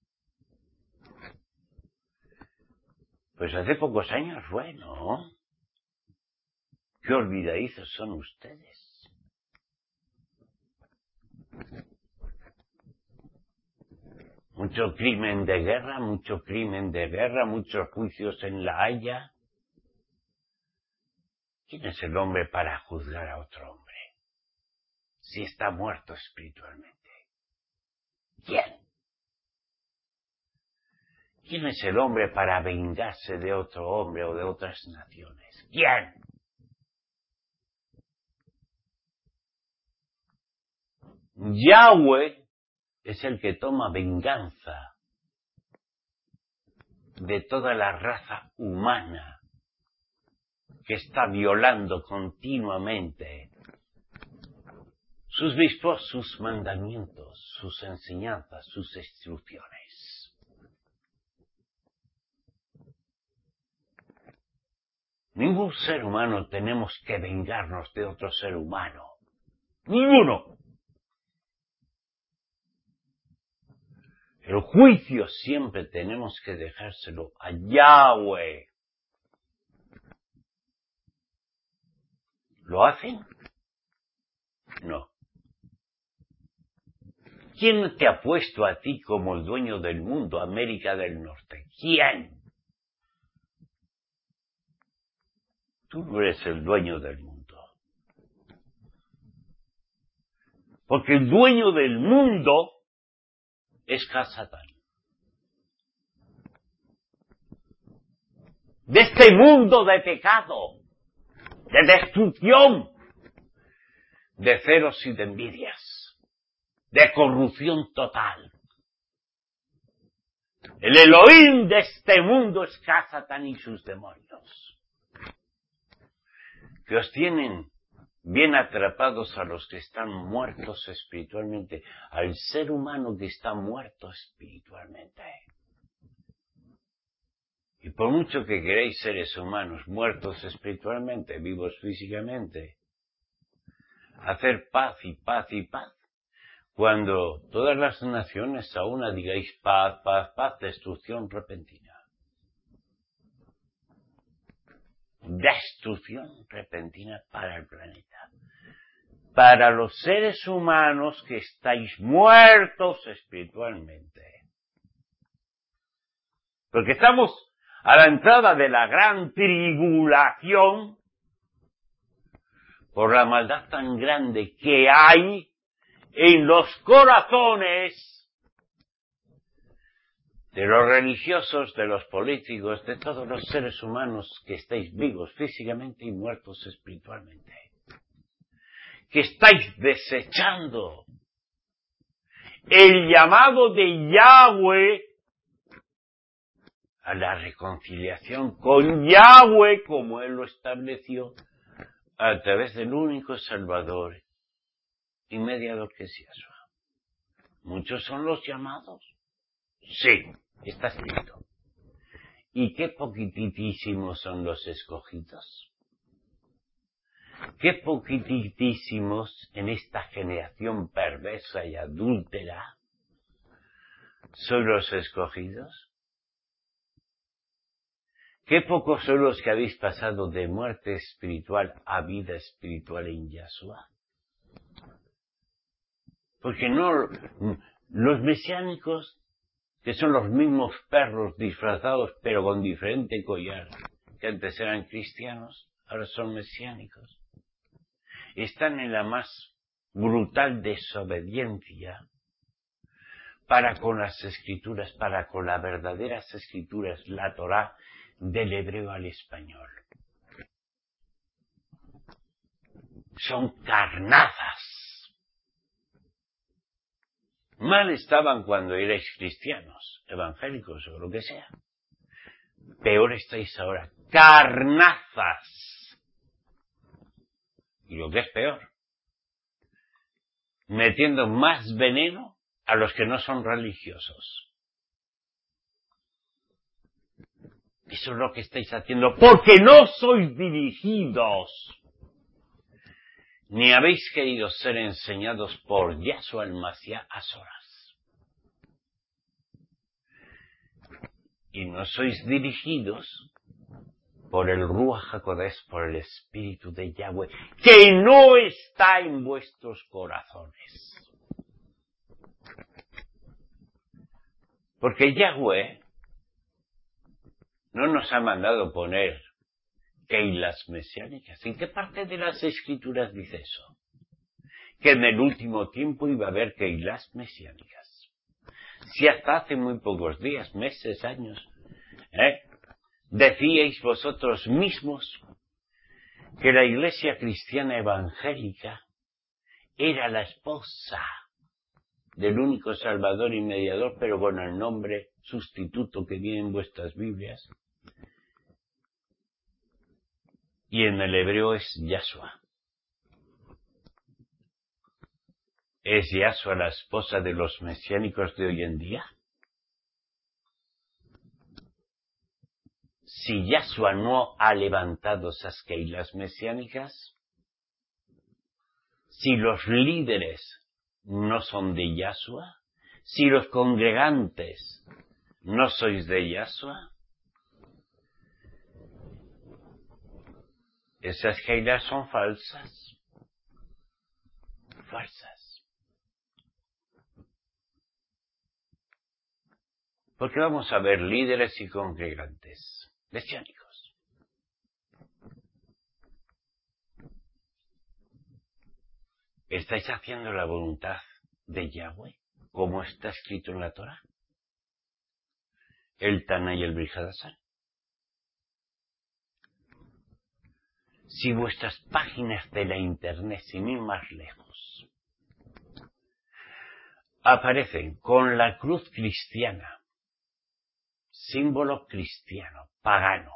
Pues hace pocos años fue, ¿no? Qué olvidadizos son ustedes. Mucho crimen de guerra, muchos juicios en La Haya. ¿Quién es el hombre para juzgar a otro hombre? Si está muerto espiritualmente. ¿Quién? ¿Quién es el hombre para vengarse de otro hombre o de otras naciones? ¿Quién? Yahweh es el que toma venganza de toda la raza humana que está violando continuamente sus vistos, sus mandamientos, sus enseñanzas, sus instrucciones. Ningún ser humano tenemos que vengarnos de otro ser humano. ¡Ninguno! El juicio siempre tenemos que dejárselo a Yahweh. ¿Lo hacen? No. ¿Quién te ha puesto a ti como el dueño del mundo, América del Norte? ¿Quién? Tú no eres el dueño del mundo. Porque el dueño del mundo es Satán. De este mundo de pecado, de destrucción, de celos y de envidias, de corrupción total. El Elohim de este mundo es Satán y sus demonios, que os tienen bien atrapados a los que están muertos espiritualmente, al ser humano que está muerto espiritualmente. Y por mucho que queréis seres humanos muertos espiritualmente, vivos físicamente, hacer paz y paz y paz, cuando todas las naciones a una digáis paz, paz, paz, destrucción repentina. Destrucción repentina para el planeta. Para los seres humanos que estáis muertos espiritualmente. Porque estamos a la entrada de la gran tribulación por la maldad tan grande que hay en los corazones de los religiosos, de los políticos, de todos los seres humanos que estáis vivos físicamente y muertos espiritualmente. Que estáis desechando el llamado de Yahweh a la reconciliación con Yahweh como Él lo estableció a través del único Salvador y mediador que es Yahshua. ¿Muchos son los llamados? Sí, está escrito. ¿Y qué poquitísimos son los escogidos? ¿Qué poquitísimos en esta generación perversa y adúltera son los escogidos? ¿Qué pocos son los que habéis pasado de muerte espiritual a vida espiritual en Yahshua? Porque no, los mesiánicos, que son los mismos perros disfrazados pero con diferente collar, que antes eran cristianos, ahora son mesiánicos, están en la más brutal desobediencia para con las escrituras, para con las verdaderas escrituras, la Torá, del hebreo al español. Son carnazas. Mal estaban cuando erais cristianos, evangélicos o lo que sea. Peor estáis ahora, carnazas. Y lo que es peor, metiendo más veneno a los que no son religiosos. Eso es lo que estáis haciendo, porque no sois dirigidos, ni habéis querido ser enseñados por Yahshua el Mashiach a solas. Y no sois dirigidos por el Ruach HaKodesh, por el Espíritu de Yahweh, que no está en vuestros corazones. Porque Yahweh no nos ha mandado poner keilas mesiánicas. ¿En qué parte de las Escrituras dice eso? Que en el último tiempo iba a haber keilas mesiánicas. Si hasta hace muy pocos días, meses, años, decíais vosotros mismos que la Iglesia cristiana evangélica era la esposa del único Salvador y Mediador, pero con el nombre sustituto que viene en vuestras Biblias. Y en el hebreo es Yahshua. ¿Es Yahshua la esposa de los mesiánicos de hoy en día? Si Yahshua no ha levantado esas keilas mesiánicas, si los líderes no son de Yahshua, si los congregantes no sois de Yahshua, esas keilas son falsas. Falsas. Porque vamos a ver líderes y congregantes mesiánicos. ¿Estáis haciendo la voluntad de Yahweh, como está escrito en la Torah? El Tana y el Brit Hadashah. Si vuestras páginas de la Internet, sin ir más lejos, aparecen con la cruz cristiana, símbolo cristiano, pagano,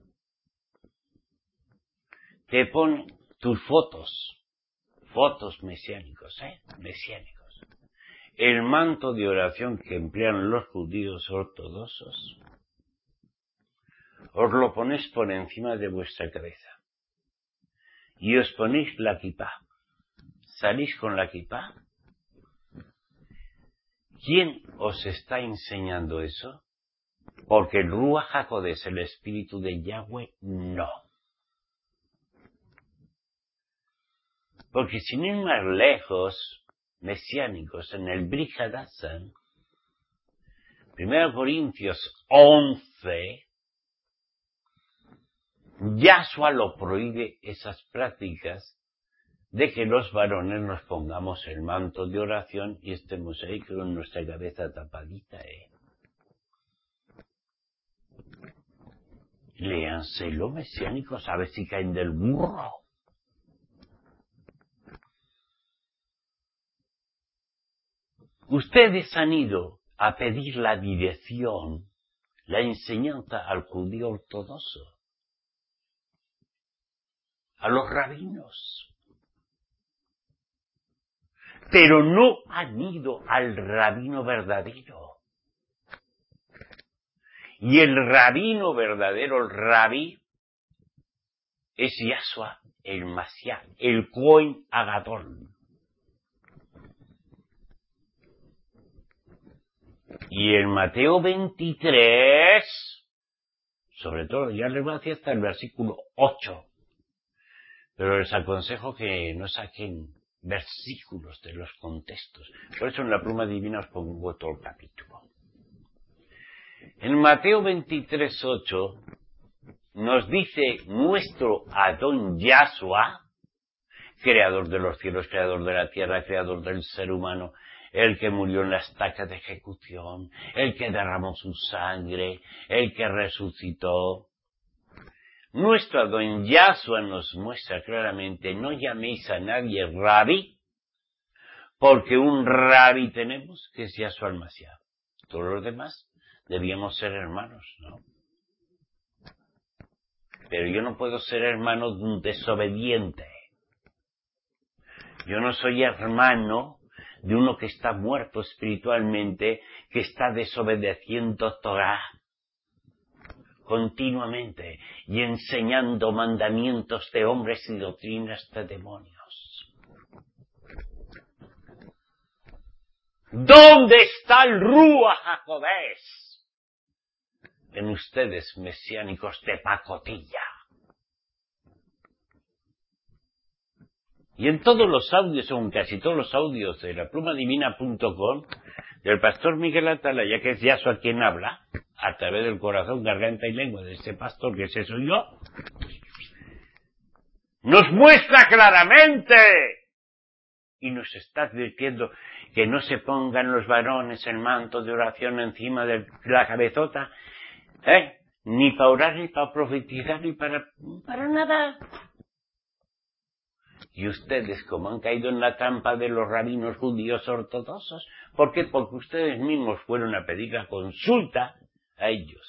te ponen tus fotos mesiánicos, mesiánicos, el manto de oración que emplean los judíos ortodoxos, os lo ponéis por encima de vuestra cabeza. Y os ponéis la kipá. ¿Salís con la kipá? ¿Quién os está enseñando eso? Porque el Ruach HaKodesh, el Espíritu de Yahweh, no. Porque sin ir más lejos, mesiánicos, en el Brit Hadashah, 1 Corintios 11, Yahshua lo prohíbe esas prácticas de que los varones nos pongamos el manto de oración y estemos ahí con nuestra cabeza tapadita, Léanselo, mesiánicos, a ver si caen del burro. Ustedes han ido a pedir la dirección, la enseñanza al judío ortodoxo, a los rabinos. Pero no han ido al rabino verdadero. Y el rabino verdadero, el rabí, es Yahshua, el Mashiach, el Cohen Agadol. Y en Mateo 23, sobre todo, ya les voy a decir hasta el versículo 8, pero les aconsejo que no saquen versículos de los contextos. Por eso en la pluma divina os pongo todo el capítulo. En Mateo 23, 8, nos dice nuestro Adón Yahshua, creador de los cielos, creador de la tierra, creador del ser humano, el que murió en la estaca de ejecución, el que derramó su sangre, el que resucitó. Nuestro Adón Yahshua nos muestra claramente, no llaméis a nadie rabí, porque un rabí tenemos que es Yahshua el Mashiach. Todos los demás debíamos ser hermanos, ¿no? Pero yo no puedo ser hermano de un desobediente. Yo no soy hermano de uno que está muerto espiritualmente, que está desobedeciendo Torah continuamente y enseñando mandamientos de hombres y doctrinas de demonios. ¿Dónde está el Ruach HaKodesh en ustedes mesiánicos de pacotilla? Y en todos los audios, o en casi todos los audios de laplumadivina.com, del pastor Miguel Atalaya, que es Yahshua quien habla, a través del corazón, garganta y lengua de este pastor, que ese soy yo, nos muestra claramente y nos está advirtiendo que no se pongan los varones el manto de oración encima de la cabezota, ni para orar, ni para profetizar, ni para nada. Y ustedes, como han caído en la trampa de los rabinos judíos ortodoxos, ¿por qué? Porque ustedes mismos fueron a pedir la consulta a ellos.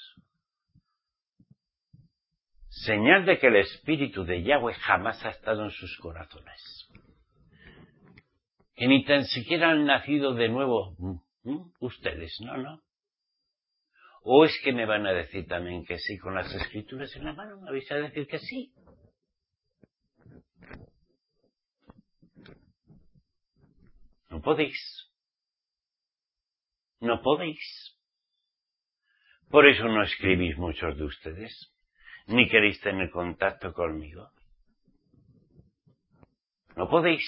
Señal de que el espíritu de Yahweh jamás ha estado en sus corazones. Que ni tan siquiera han nacido de nuevo ustedes, no. ¿O es que me van a decir también que sí con las escrituras en la mano? ¿Me vais a decir que sí? No podéis. No podéis. Por eso no escribís muchos de ustedes, ni queréis tener contacto conmigo. No podéis.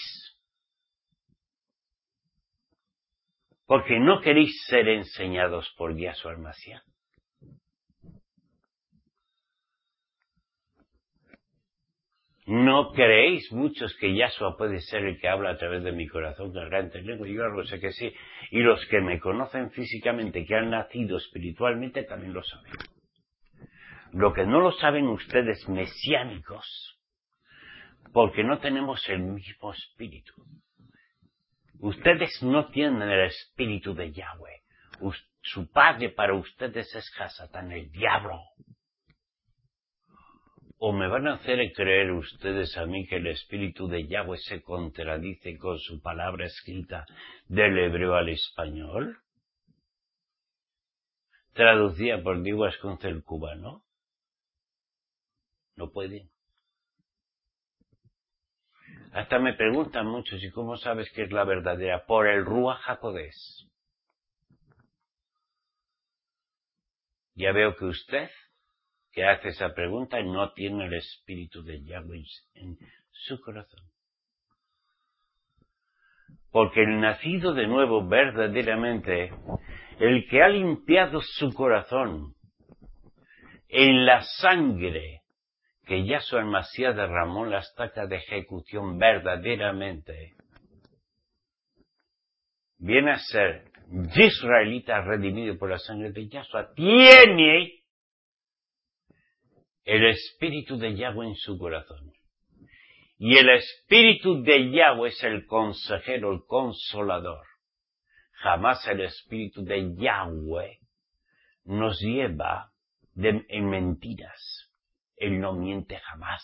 Porque no queréis ser enseñados por Yahshua el Mashiach. ¿No creéis muchos que Yahshua puede ser el que habla a través de mi corazón, garganta y lengua? Yo algo sé que sí. Y los que me conocen físicamente, que han nacido espiritualmente, también lo saben. Lo que no lo saben ustedes mesiánicos, porque no tenemos el mismo espíritu. Ustedes no tienen el espíritu de Yahweh. Su padre para ustedes es Hasatán, el diablo. ¿O me van a hacer creer ustedes a mí que el espíritu de Yahweh se contradice con su palabra escrita del hebreo al español? Traducida por Diego Vasconce el cubano. No pueden. Hasta me preguntan muchos, ¿y cómo sabes que es la verdadera? Por el Ruach HaKodesh. Ya veo que usted, que hace esa pregunta, no tiene el espíritu de Yahweh en su corazón. Porque el nacido de nuevo verdaderamente, el que ha limpiado su corazón en la sangre que Yahshua el Mashiach derramó en la estaca de ejecución verdaderamente, viene a ser israelita redimido por la sangre de Yahshua, tiene el espíritu de Yahweh en su corazón. Y el espíritu de Yahweh es el consejero, el consolador. Jamás el espíritu de Yahweh nos lleva en mentiras. Él no miente jamás.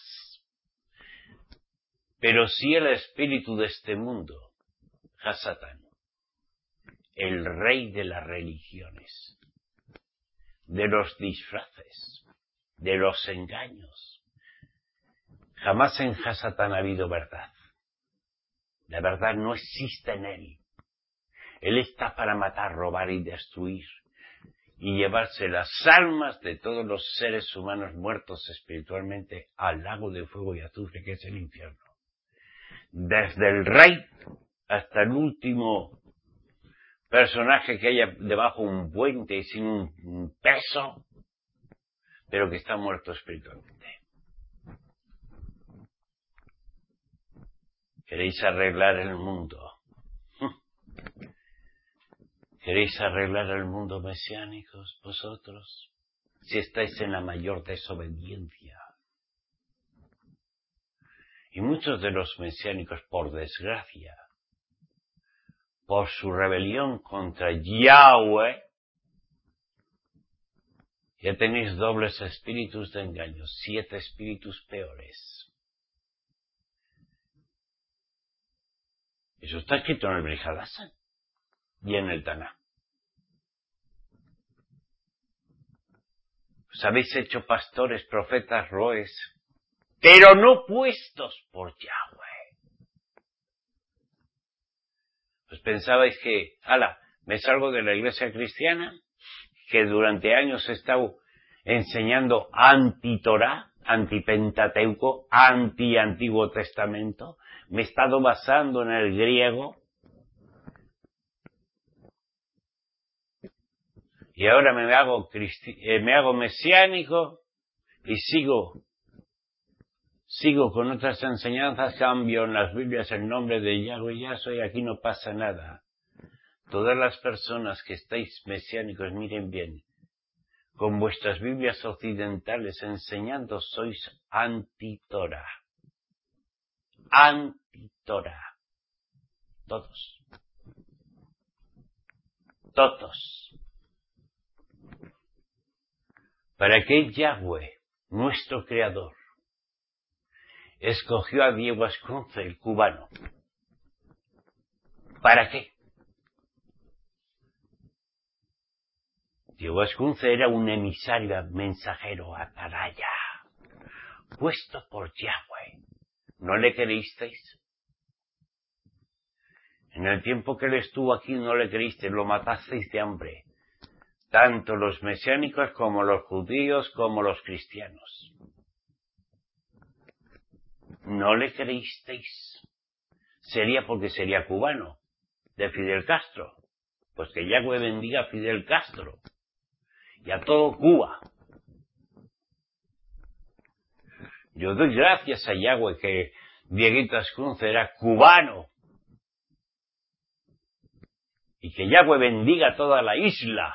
Pero sí el espíritu de este mundo, Hasatán, el rey de las religiones, de los disfraces, de los engaños. Jamás en Hasatán ha habido verdad. La verdad no existe en él. Él está para matar, robar y destruir y llevarse las almas de todos los seres humanos muertos espiritualmente al lago de fuego y azufre que es el infierno. Desde el rey hasta el último personaje que haya debajo un puente y sin un peso, pero que está muerto espiritualmente. ¿Queréis arreglar el mundo? ¿Queréis arreglar el mundo mesiánicos vosotros? Si estáis en la mayor desobediencia. Y muchos de los mesiánicos, por desgracia, por su rebelión contra Yahweh, ya tenéis dobles espíritus de engaño, 7 espíritus peores. Eso está escrito en el Brit Hadashah y en el Taná. Os habéis hecho pastores, profetas, roes, pero no puestos por Yahweh. Pues pensabais que, me salgo de la iglesia cristiana, que durante años he estado enseñando anti-Torah, anti-Pentateuco, anti-Antiguo Testamento, me he estado basando en el griego, y ahora me hago mesiánico y sigo con otras enseñanzas, cambio en las Biblias el nombre de Yahweh Yahshua y aquí no pasa nada. Todas las personas que estáis mesiánicos, miren bien, con vuestras Biblias occidentales enseñando sois anti-Torah. Anti-Torah. Todos. ¿Para qué Yahweh, nuestro Creador, escogió a Diego Ascunce, el cubano? ¿Para qué? Diego Ascunce era un emisario, mensajero, atalaya, puesto por Yahweh. ¿No le creísteis? En el tiempo que él estuvo aquí no le creísteis, lo matasteis de hambre. Tanto los mesiánicos como los judíos como los cristianos. ¿No le creísteis? Sería porque sería cubano, de Fidel Castro. Pues que Yahweh bendiga a Fidel Castro y a todo Cuba. Yo doy gracias a Yahweh que Dieguito Ascunce era cubano y que Yahweh bendiga toda la isla.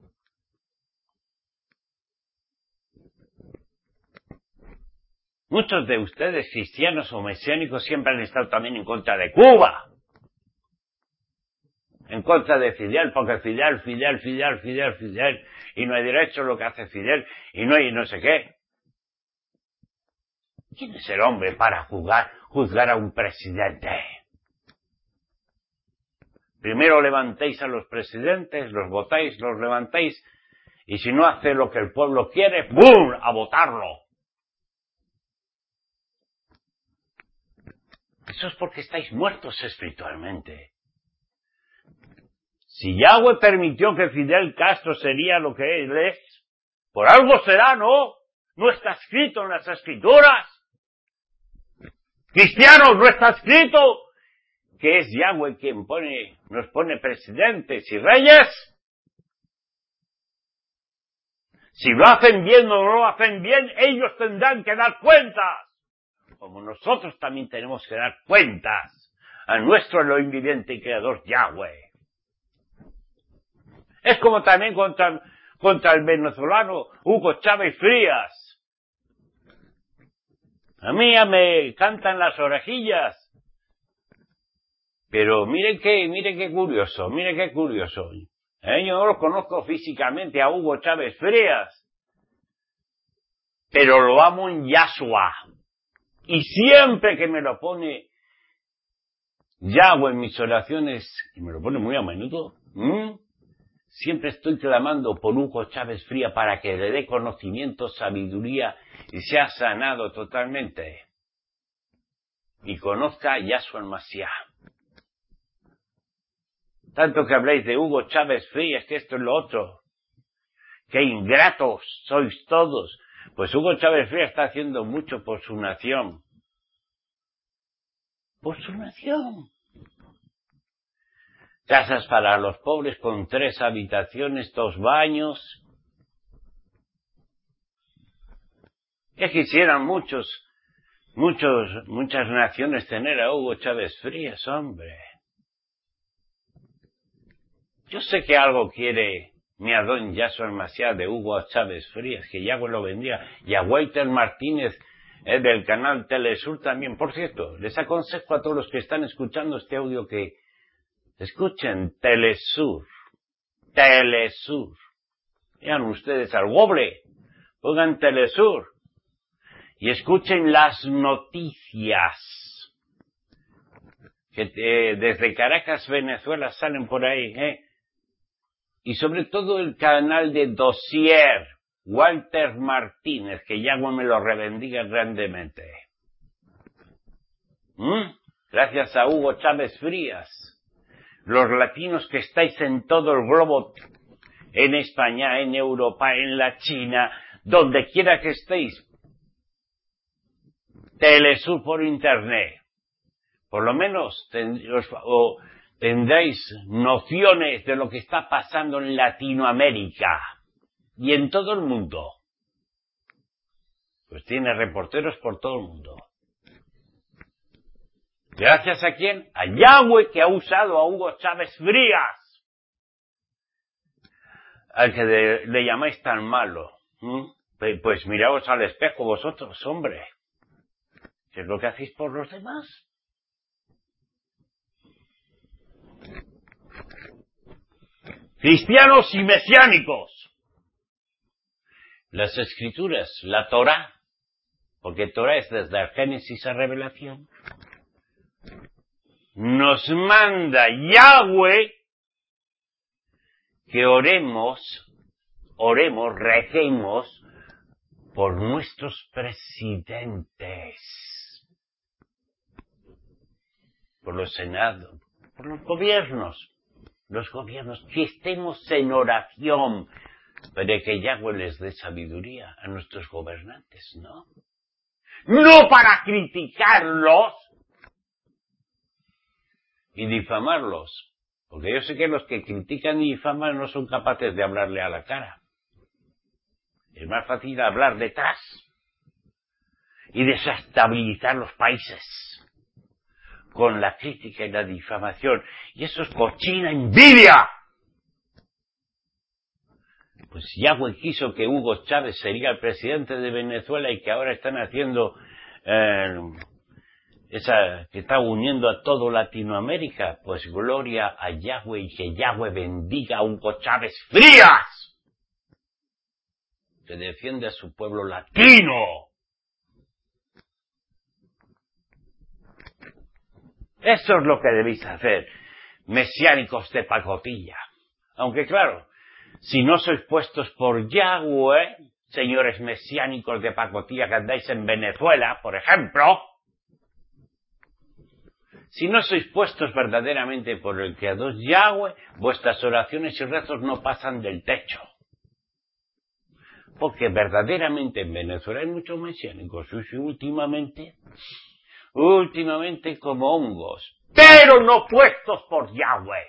Muchos de ustedes, cristianos o mesiánicos, siempre han estado también en contra de Cuba. En contra de Fidel, porque Fidel, y no hay derecho a lo que hace Fidel, y no hay no sé qué. ¿Quién es el hombre para juzgar a un presidente? Primero levantéis a los presidentes, los votáis, los levantáis, y si no hace lo que el pueblo quiere, ¡bum!, a votarlo. Eso es porque estáis muertos espiritualmente. Si Yahweh permitió que Fidel Castro sería lo que él es, por algo será, ¿no? No está escrito en las Escrituras. Cristianos, no está escrito que es Yahweh quien nos pone presidentes y reyes. Si lo hacen bien o no lo hacen bien, ellos tendrán que dar cuentas. Como nosotros también tenemos que dar cuentas a nuestro Elohim viviente y creador Yahweh. Es como también contra el venezolano Hugo Chávez Frías. A mí ya me cantan las orejillas. Pero miren qué curioso. Yo no lo conozco físicamente a Hugo Chávez Frías. Pero lo amo en Yahshua. Y siempre que me lo pone Yahweh en mis oraciones, y me lo pone muy a menudo, siempre estoy clamando por Hugo Chávez Frías para que le dé conocimiento, sabiduría y sea sanado totalmente. Y conozca a Yahshua el Mashiach. Tanto que habléis de Hugo Chávez Frías, que esto es lo otro. ¡Qué ingratos sois todos! Pues Hugo Chávez Frías está haciendo mucho por su nación. Por su nación. Casas para los pobres con 3 habitaciones, 2 baños. Que quisieran muchas naciones tener a Hugo Chávez Frías, hombre. Yo sé que algo quiere mi Adón Yahshua el Mashiach de Hugo Chávez Frías, que Yahweh lo bendiga, y a Walter Martínez del canal Telesur también. Por cierto, les aconsejo a todos los que están escuchando este audio que escuchen Telesur. Vean ustedes al Woble, pongan Telesur y escuchen las noticias. que desde Caracas, Venezuela, salen por ahí, y sobre todo el canal de Dossier, Walter Martínez, que Yagüe me lo rebendiga grandemente. Gracias a Hugo Chávez Frías, los latinos que estáis en todo el globo, en España, en Europa, en la China, donde quiera que estéis, Telesur por internet. Por lo menos tendréis nociones de lo que está pasando en Latinoamérica y en todo el mundo. Pues tiene reporteros por todo el mundo. ¿Gracias a quién? A Yagüe, que ha usado a Hugo Chávez Frías, al que le llamáis tan malo. Pues miraos al espejo vosotros, hombre. ¿Qué es lo que hacéis por los demás? Cristianos y mesiánicos. Las escrituras, la Torá, porque Torá es desde el Génesis a Revelación, nos manda Yagüe que recemos por nuestros presidentes, por los senados, por los gobiernos, que estemos en oración para que Yagüe les dé sabiduría a nuestros gobernantes, ¿no? No para criticarlos y difamarlos, porque yo sé que los que critican y difaman no son capaces de hablarle a la cara. Es más fácil hablar detrás y desestabilizar los países con la crítica y la difamación. Y eso es cochina envidia. Pues Yagüe quiso que Hugo Chávez sería el presidente de Venezuela y que ahora están haciendo que está uniendo a todo Latinoamérica. Pues gloria a Yagüe y que Yagüe bendiga a Hugo Chávez Frías, que defiende a su pueblo latino. Eso es lo que debéis hacer, mesiánicos de pacotilla. Aunque claro, si no sois puestos por Yagüe, señores mesiánicos de pacotilla que andáis en Venezuela, por ejemplo, si no sois puestos verdaderamente por el Creador Yagüe, vuestras oraciones y rezos no pasan del techo. Porque verdaderamente en Venezuela hay muchos mesiánicos, y últimamente como hongos, pero no puestos por Yagüe.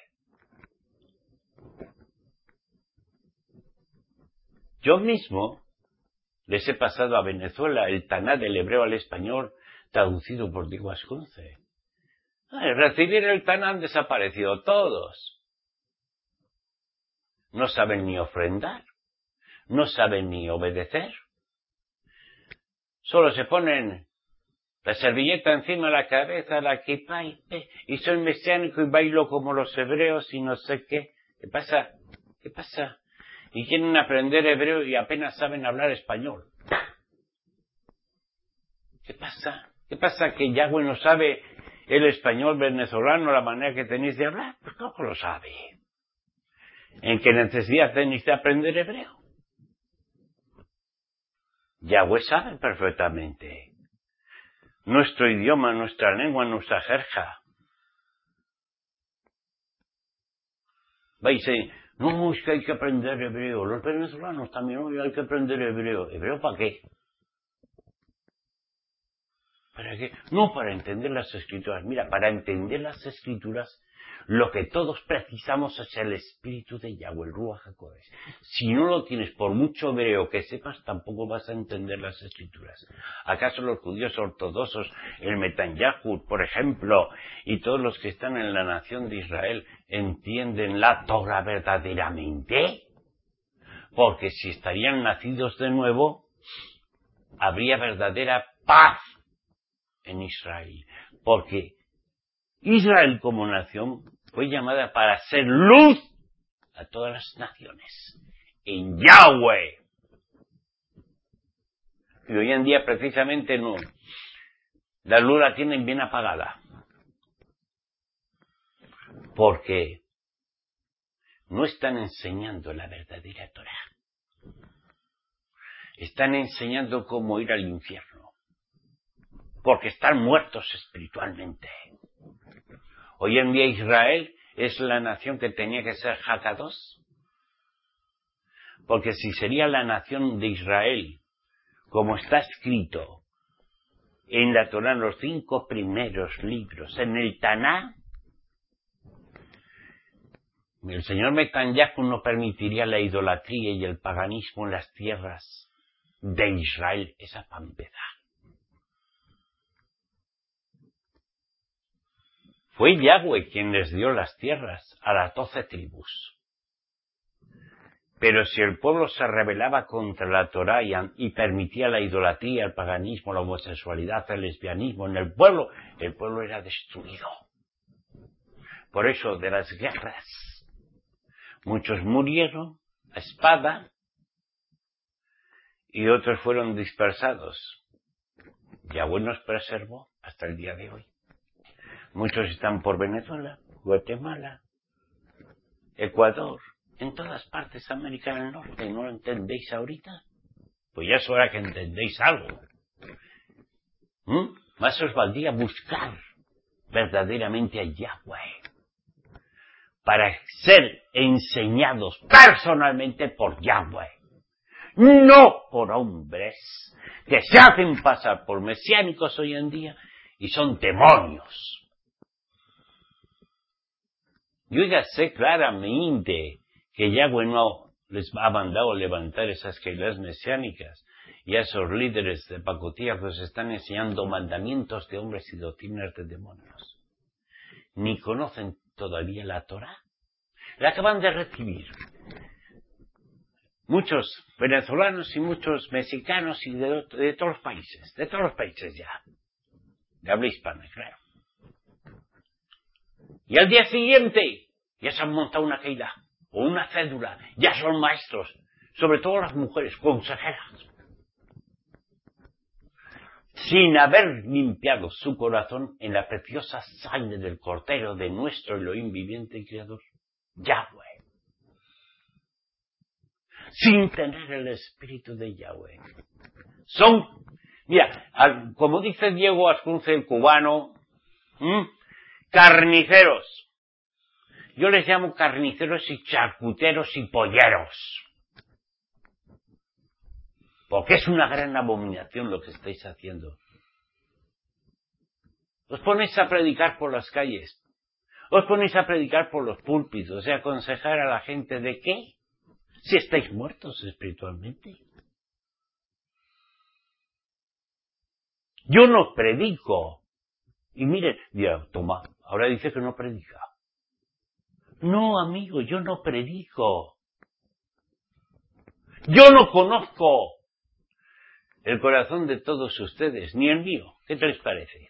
Yo mismo les he pasado a Venezuela el Taná del hebreo al español, traducido por Diego Ascunce. Al recibir el Taná han desaparecido todos. No saben ni ofrendar, no saben ni obedecer. Solo se ponen la servilleta encima de la cabeza, la kippah, y soy mesiánico y bailo como los hebreos y no sé qué. ¿Qué pasa? Y quieren aprender hebreo y apenas saben hablar español. ¿Qué pasa que Yagüe no sabe el español venezolano, la manera que tenéis de hablar? Pues ¿cómo lo sabe? ¿En qué necesidad tenéis de aprender hebreo? Yagüe sabe perfectamente nuestro idioma, nuestra lengua, nuestra jerga. Vais no, es que hay que aprender hebreo. Los venezolanos también, no, hay que aprender hebreo. ¿Hebreo para qué? ¿Para qué? No, para entender las escrituras. Mira, para entender las escrituras, lo que todos precisamos es el espíritu de Yagüe, el Ruach HaKodesh. Si no lo tienes, por mucho hebreo que sepas, tampoco vas a entender las escrituras. ¿Acaso los judíos ortodoxos, el Netanyahu, por ejemplo, y todos los que están en la nación de Israel, entienden la Torah verdaderamente? Porque si estarían nacidos de nuevo, habría verdadera paz en Israel. Porque Israel como nación fue llamada para ser luz a todas las naciones. En Yagüe. Y hoy en día precisamente no. La luz la tienen bien apagada. Porque no están enseñando la verdadera Torá. Están enseñando cómo ir al infierno. Porque están muertos espiritualmente. Hoy en día Israel es la nación que tenía que ser Hakados. Porque si sería la nación de Israel, como está escrito en la Torá, en los 5 primeros libros, en el Taná, el señor Netanyahu no permitiría la idolatría y el paganismo en las tierras de Israel. Esa para empezar. Fue Yahweh quien les dio las tierras a las 12 tribus. Pero si el pueblo se rebelaba contra la Torá y permitía la idolatría, el paganismo, la homosexualidad, el lesbianismo en el pueblo era destruido. Por eso, de las guerras, muchos murieron a espada y otros fueron dispersados. Yahweh nos preservó hasta el día de hoy. Muchos están por Venezuela, Guatemala, Ecuador, en todas partes de América del Norte. ¿No lo entendéis ahorita? Pues ya es hora que entendéis algo. Más os valdría buscar verdaderamente a Yahweh para ser enseñados personalmente por Yahweh, no por hombres que se hacen pasar por mesiánicos hoy en día y son demonios. Yo ya sé claramente que Yahweh no les ha mandado levantar esas keilas mesiánicas y a esos líderes de pacotilla que os están enseñando mandamientos de hombres y doctrinas de demonios. Ni conocen todavía la Torá. La acaban de recibir. Muchos venezolanos y muchos mexicanos y de todos los países ya. De habla hispana, claro. Y al día siguiente ya se han montado una keila o una cédula, ya son maestros, sobre todo las mujeres, consejeras, sin haber limpiado su corazón en la preciosa sangre del Cordero de nuestro Elohim viviente y Creador, Yahweh, sin tener el espíritu de Yahweh. Son, mira, como dice Diego Ascunce, el cubano, carniceros. Yo les llamo carniceros y charcuteros y polleros. Porque es una gran abominación lo que estáis haciendo. Os ponéis a predicar por las calles. Os ponéis a predicar por los púlpitos y a aconsejar a la gente de qué, si estáis muertos espiritualmente. Yo no predico. Y miren, dirá, toma, ahora dice que no predica. No, amigo, yo no predico. Yo no conozco el corazón de todos ustedes, ni el mío. ¿Qué te les parece?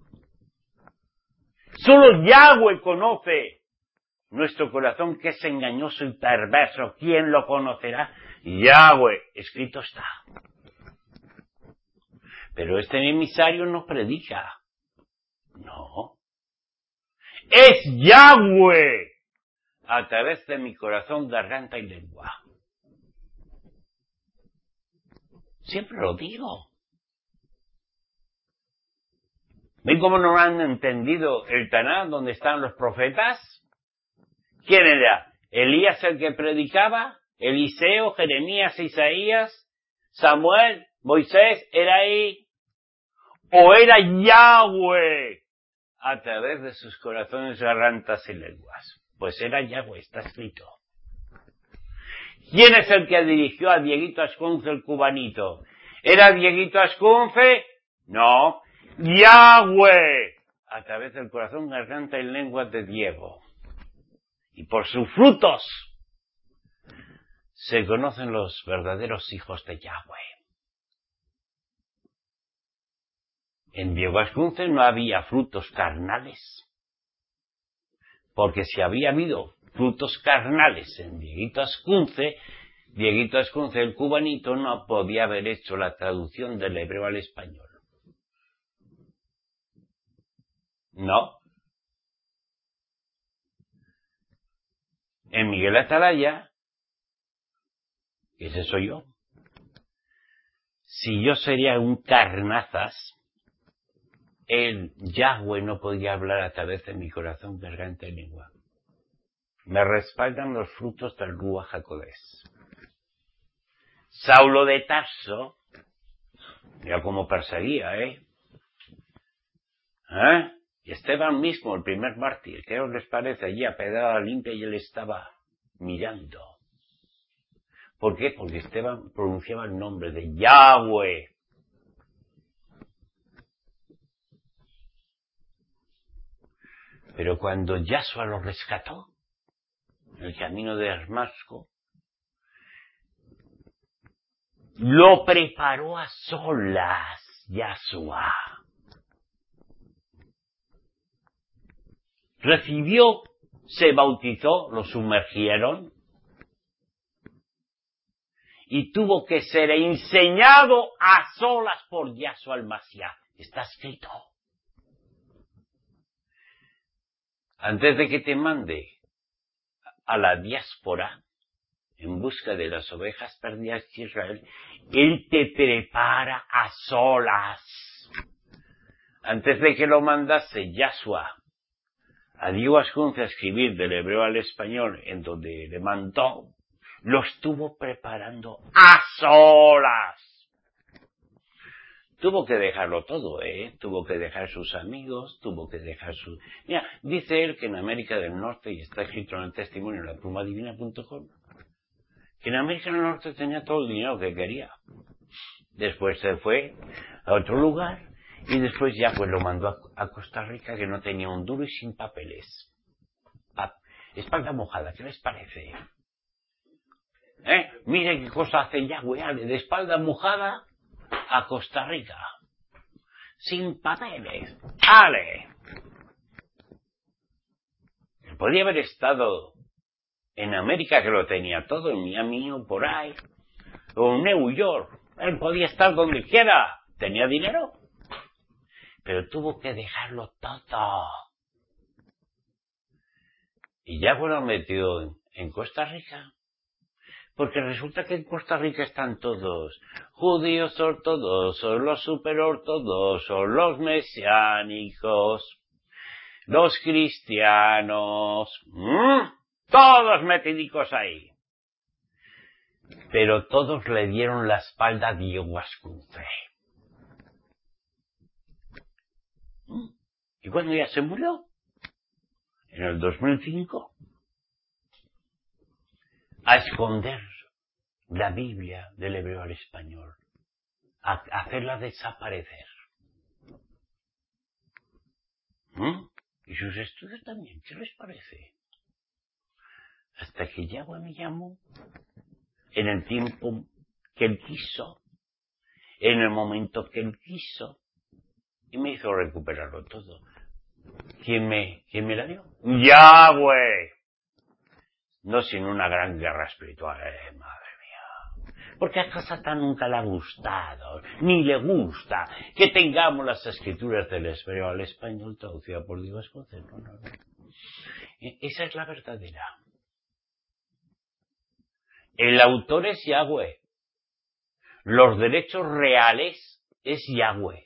Solo Yahweh conoce nuestro corazón, que es engañoso y perverso. ¿Quién lo conocerá? Yahweh, escrito está. Pero este emisario no predica. No. Es Yahweh a través de mi corazón, garganta y lengua. Siempre lo digo. ¿Ven cómo no han entendido el Taná donde están los profetas? ¿Quién era? ¿Elías el que predicaba? ¿Eliseo, Jeremías, Isaías, Samuel, Moisés? ¿Era ahí? ¿O era Yahweh a través de sus corazones, gargantas y lenguas? Pues era Yahweh, está escrito. ¿Quién es el que dirigió a Dieguito Ascunce, el cubanito? ¿Era Dieguito Ascunce? No. Yahweh, a través del corazón, garganta y lengua de Diego. Y por sus frutos se conocen los verdaderos hijos de Yahweh. En Diego Ascunce no había frutos carnales. Porque si había habido frutos carnales en Dieguito Ascunce el cubanito no podía haber hecho la traducción del hebreo al español. No. en Miguel Atalaya, ese soy yo. Si yo sería un carnazas, el Yahweh no podía hablar a través de mi corazón, garganta y lengua. Me respaldan los frutos del Ruach HaKodesh. Saulo de Tarso, mira cómo perseguía, Y Esteban mismo, el primer mártir, ¿qué os les parece? Allí a pedrada limpia y él estaba mirando. ¿Por qué? Porque Esteban pronunciaba el nombre de Yahweh. Pero cuando Yahshua lo rescató, en el camino de Damasco, lo preparó a solas, Yahshua. Recibió, se bautizó, lo sumergieron, y tuvo que ser enseñado a solas por Yahshua el Mashiach. Está escrito. Antes de que te mande a la diáspora en busca de las ovejas perdidas de Israel, Él te prepara a solas. Antes de que lo mandase Yahshua a Diego Ascunce a escribir del hebreo al español, en donde le mandó, lo estuvo preparando a solas. Tuvo que dejarlo todo, Tuvo que dejar sus amigos, tuvo que dejar su... Mira, dice él que en América del Norte, y está escrito en el testimonio en la plumadivina.com, que en América del Norte tenía todo el dinero que quería. Después se fue a otro lugar, y después ya pues lo mandó a Costa Rica, que no tenía un duro y sin papeles. Espalda mojada, ¿qué les parece? Mire qué cosa hace Yahweh, de espalda mojada a Costa Rica, sin papeles. ¡Ale! Él podía haber estado en América, que lo tenía todo, en Miami o por ahí, o en New York. Él podía estar donde quiera, tenía dinero, pero tuvo que dejarlo todo. Y ya lo metió en Costa Rica, porque resulta que en Costa Rica están todos judíos ortodoxos, los superortodoxos, los mesiánicos, los cristianos, todos metidicos ahí. Pero todos le dieron la espalda a Diego Ascunce. Y cuando ya se murió, en el 2005, a esconder la Biblia del hebreo al español, a hacerla desaparecer. Y sus estudios también, ¿qué les parece? Hasta que Yahweh me llamó, en el tiempo que Él quiso, en el momento que Él quiso, y me hizo recuperarlo todo. ¿Quién me la dio? ¡Yahweh! No sin una gran guerra espiritual, madre mía. Porque a Casata nunca le ha gustado, ni le gusta, que tengamos las escrituras del hebreo al español traducidas por Diego Ascunce. No. Esa es la verdadera. El autor es Yahweh. Los derechos reales es Yahweh.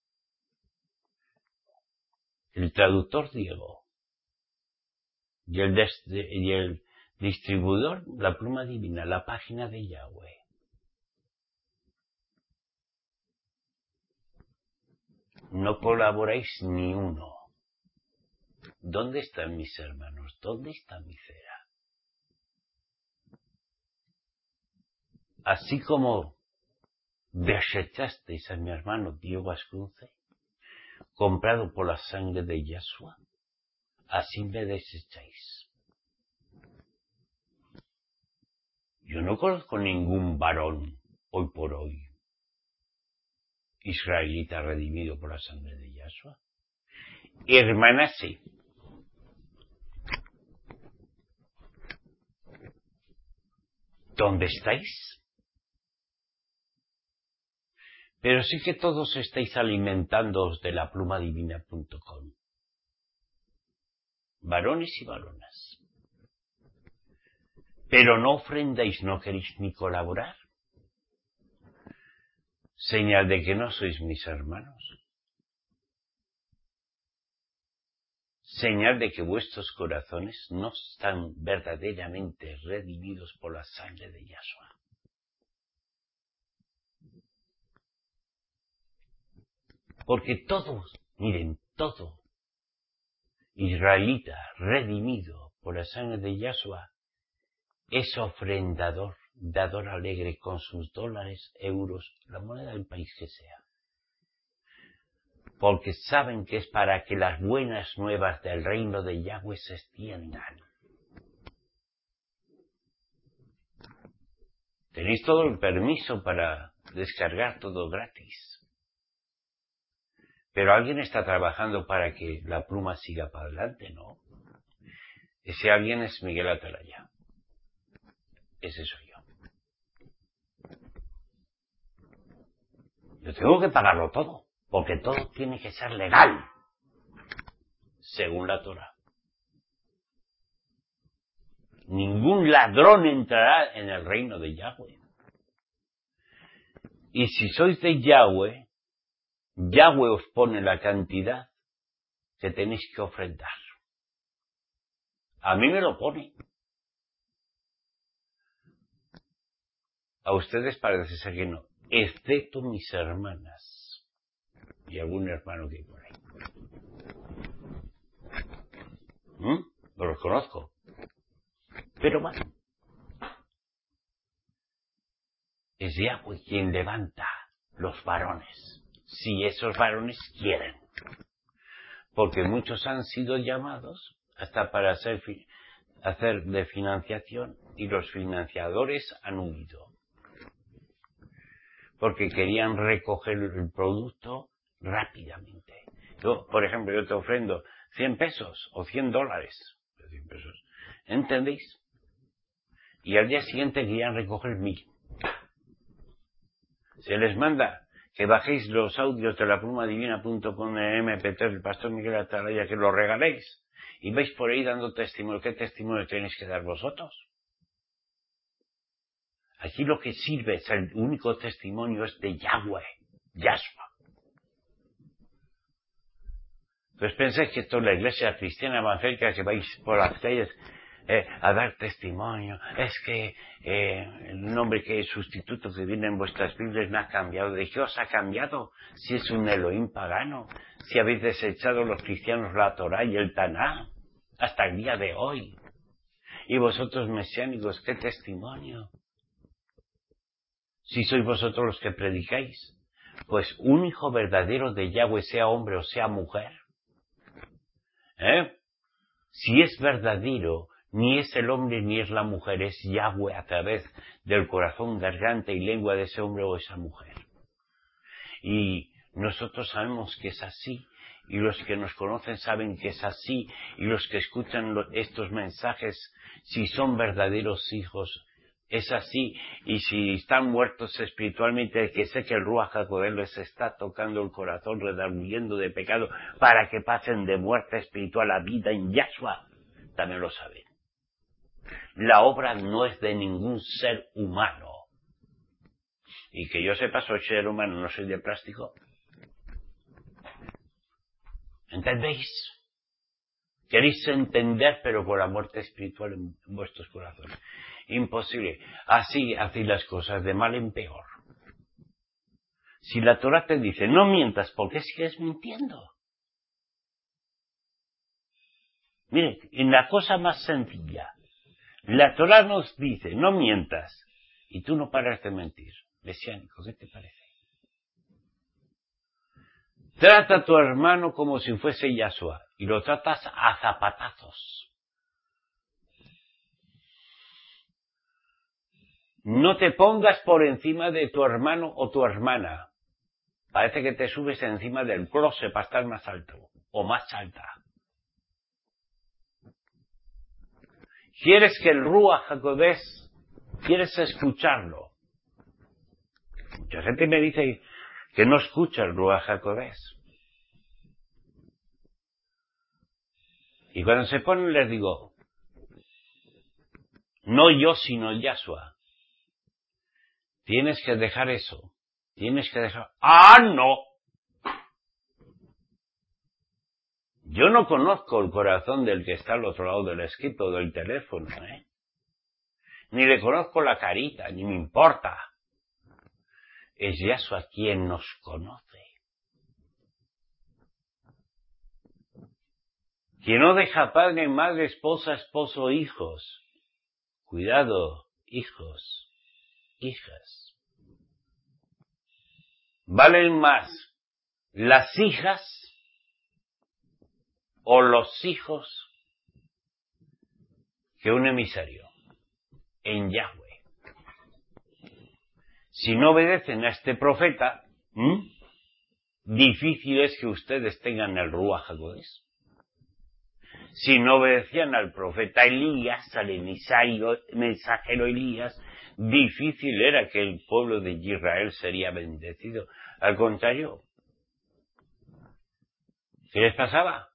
El traductor Diego. Y el distribuidor, la pluma divina, la página de Yahweh. No colaboráis ni uno. ¿Dónde están mis hermanos? ¿Dónde está mi cera? Así como desechasteis a mi hermano Diego Ascunce, comprado por la sangre de Yahshua, así me desecháis. Yo no conozco ningún varón, hoy por hoy, israelita redimido por la sangre de Yahshua. Hermanas, sí. ¿Dónde estáis? Pero sí que todos estáis alimentándoos de la plumadivina.com. Varones y varonas. pero no ofrendáis, no queréis ni colaborar. Señal de que no sois mis hermanos. Señal de que vuestros corazones no están verdaderamente redimidos por la sangre de Yahshua. Porque todos, miren, todo israelita redimido por la sangre de Yahshua es ofrendador, dador alegre con sus dólares, euros, la moneda del país que sea. Porque saben que es para que las buenas nuevas del reino de Yahweh se extiendan. Tenéis todo el permiso para descargar todo gratis. Pero alguien está trabajando para que la pluma siga para adelante, ¿no? Ese alguien es Miguel Atalaya. Ese soy yo. Yo tengo que pagarlo todo, porque todo tiene que ser legal, según la Torah. Ningún ladrón entrará en el reino de Yahweh. Y si sois de Yahweh, Yahweh os pone la cantidad que tenéis que ofrendar. A mí me lo pone. A ustedes parece ser que no, excepto mis hermanas y algún hermano que hay por ahí. No los conozco. Pero bueno, es Yahweh quien levanta los varones, si esos varones quieren. Porque muchos han sido llamados hasta para hacer de financiación y los financiadores han huido. Porque querían recoger el producto rápidamente. Yo, por ejemplo, yo te ofrendo 100 pesos o $100. 100 pesos. ¿Entendéis? Y al día siguiente querían recoger 1000. Se les manda que bajéis los audios de la plumadivina.com de MP3 del pastor Miguel Atalaya, que los regaléis. Y vais por ahí dando testimonio. ¿Qué testimonio tenéis que dar vosotros? Aquí lo que sirve, es el único testimonio es de Yahweh, Yahshua. Entonces pensáis que esto es la iglesia cristiana evangélica que vais por las calles a dar testimonio. Es que el nombre que es sustituto que viene en vuestras Biblias no ha cambiado. ¿De qué os ha cambiado? Si es un Elohim pagano, si habéis desechado los cristianos la Torah y el Taná hasta el día de hoy. Y vosotros mesiánicos, ¿qué testimonio? Si sois vosotros los que predicáis, pues un hijo verdadero de Yahweh, sea hombre o sea mujer, si es verdadero, ni es el hombre ni es la mujer, es Yahweh a través del corazón, garganta y lengua de ese hombre o esa mujer. Y nosotros sabemos que es así, y los que nos conocen saben que es así, y los que escuchan estos mensajes, si son verdaderos hijos, es así, y si están muertos espiritualmente, que sé que el Ruach HaKodesh les está tocando el corazón, redarguyendo de pecado, para que pasen de muerte espiritual a vida en Yahshua, también lo saben. La obra no es de ningún ser humano. Y que yo sepa, soy ser humano, no soy de plástico. ¿Entendéis? Queréis entender, pero con la muerte espiritual en vuestros corazones. Imposible. Así hacéis las cosas de mal en peor. Si la Torah te dice, no mientas, ¿por qué sigues mintiendo? Mire, en la cosa más sencilla, la Torah nos dice, no mientas, y tú no paras de mentir. Mesiánico, ¿qué te parece? Trata a tu hermano como si fuese Yahshua, y lo tratas a zapatazos. No te pongas por encima de tu hermano o tu hermana. Parece que te subes encima del closet para estar más alto, o más alta. ¿Quieres que el Ruach HaKodesh? ¿Quieres escucharlo? Mucha gente me dice que no escucha el Ruach HaKodesh. Y cuando se ponen les digo, No yo, sino Yahshua. Tienes que dejar eso. Tienes que dejar... ¡Ah, no! Yo no conozco el corazón del que está al otro lado del escrito o del teléfono, ¿eh? Ni le conozco la carita, ni me importa. Es Yahshua quien nos conoce. Quien no deja padre, madre, esposa, esposo, hijos. Cuidado, hijos, hijas. ¿Valen más las hijas o los hijos que un emisario en Yahweh? Si no obedecen a este profeta, difícil es que ustedes tengan el Ruach HaKodesh. Si no obedecían al profeta Elías, al emisario, mensajero Elías, difícil era que el pueblo de Israel sería bendecido. Al contrario, ¿qué les pasaba?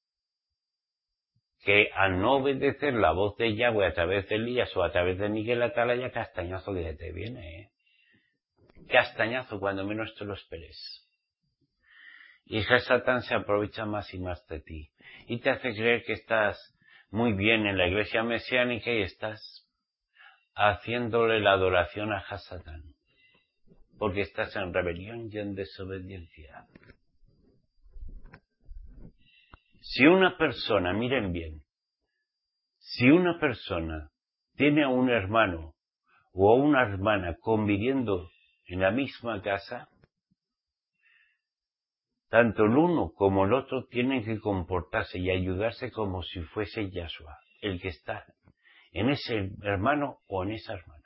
Que al no obedecer la voz de Yahweh a través de Elías o a través de Miguel Atalaya, castañazo que te viene, ¿eh? Castañazo cuando menos te lo esperes. Y Satán se aprovecha más y más de ti. Y te hace creer que estás muy bien en la iglesia mesiánica y estás haciéndole la adoración a Satán. Porque estás en rebelión y en desobediencia. Si una persona, miren bien, si una persona tiene a un hermano o a una hermana conviviendo en la misma casa, tanto el uno como el otro tienen que comportarse y ayudarse como si fuese Yahshua, el que está en ese hermano o en esa hermana.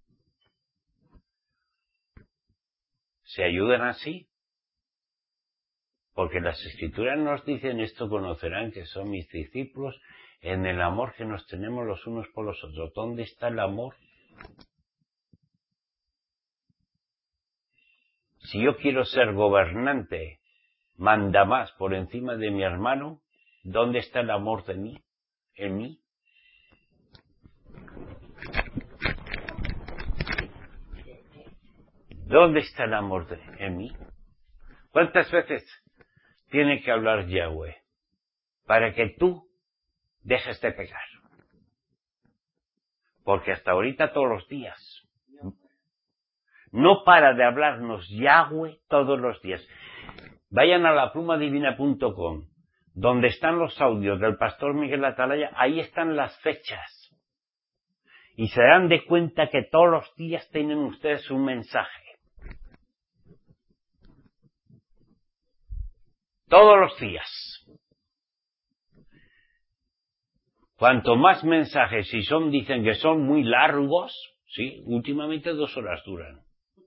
¿Se ayudan así? Porque las Escrituras nos dicen esto: conocerán que son mis discípulos en el amor que nos tenemos los unos por los otros. ¿Dónde está el amor? Si yo quiero ser gobernante, manda más por encima de mi hermano, ¿dónde está el amor de mí? ¿En mí? ¿Dónde está el amor en mí? ¿Cuántas veces tiene que hablar Yahweh para que tú dejes de pecar? Porque hasta ahorita todos los días. No para de hablarnos Yahweh todos los días. Vayan a laplumadivina.com, donde están los audios del pastor Miguel Atalaya, ahí están las fechas. Y se dan de cuenta que todos los días tienen ustedes un mensaje. Todos los días. Cuanto más mensajes, si son, dicen que son muy largos, sí, últimamente 2 horas duran.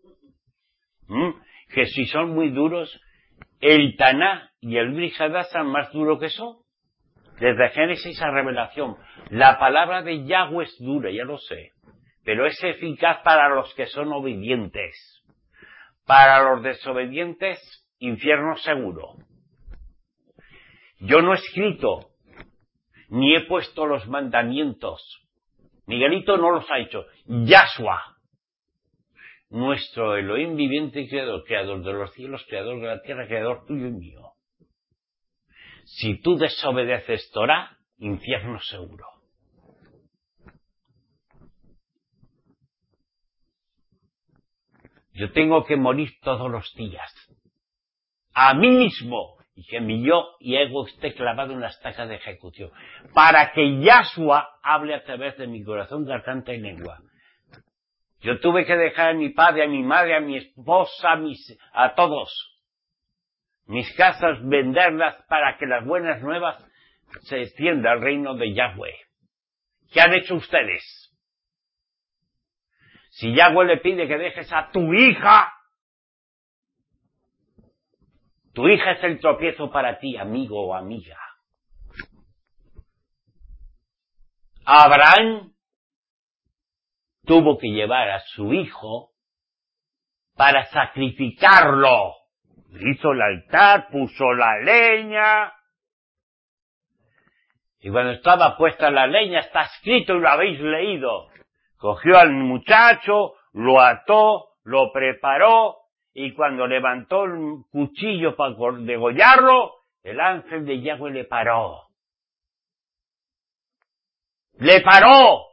Que si son muy duros, el Taná y el Brit Hadashah son más duros que eso. Desde Génesis a Revelación. La palabra de Yahweh es dura, ya lo sé. Pero es eficaz para los que son obedientes. Para los desobedientes, infierno seguro. Yo no he escrito, ni he puesto los mandamientos. Miguelito no los ha hecho. Yahshua, nuestro Elohim viviente y creador, creador de los cielos, creador de la tierra, creador tuyo y mío. Si tú desobedeces Torah, infierno seguro. Yo tengo que morir todos los días. A mí mismo. Y que mi yo y ego esté clavado en la estaca de ejecución. Para que Yahshua hable a través de mi corazón, garganta y lengua. Yo tuve que dejar a mi padre, a mi madre, a mi esposa, a todos. Mis casas, venderlas para que las buenas nuevas se extienda al reino de Yahweh. ¿Qué han hecho ustedes? Si Yahweh le pide que dejes a tu hija es el tropiezo para ti, amigo o amiga. Abraham tuvo que llevar a su hijo para sacrificarlo. Hizo el altar, puso la leña. Y cuando estaba puesta la leña, está escrito y lo habéis leído. Cogió al muchacho, lo ató, lo preparó, y cuando levantó el cuchillo para degollarlo, el ángel de Yahweh le paró. ¡Le paró!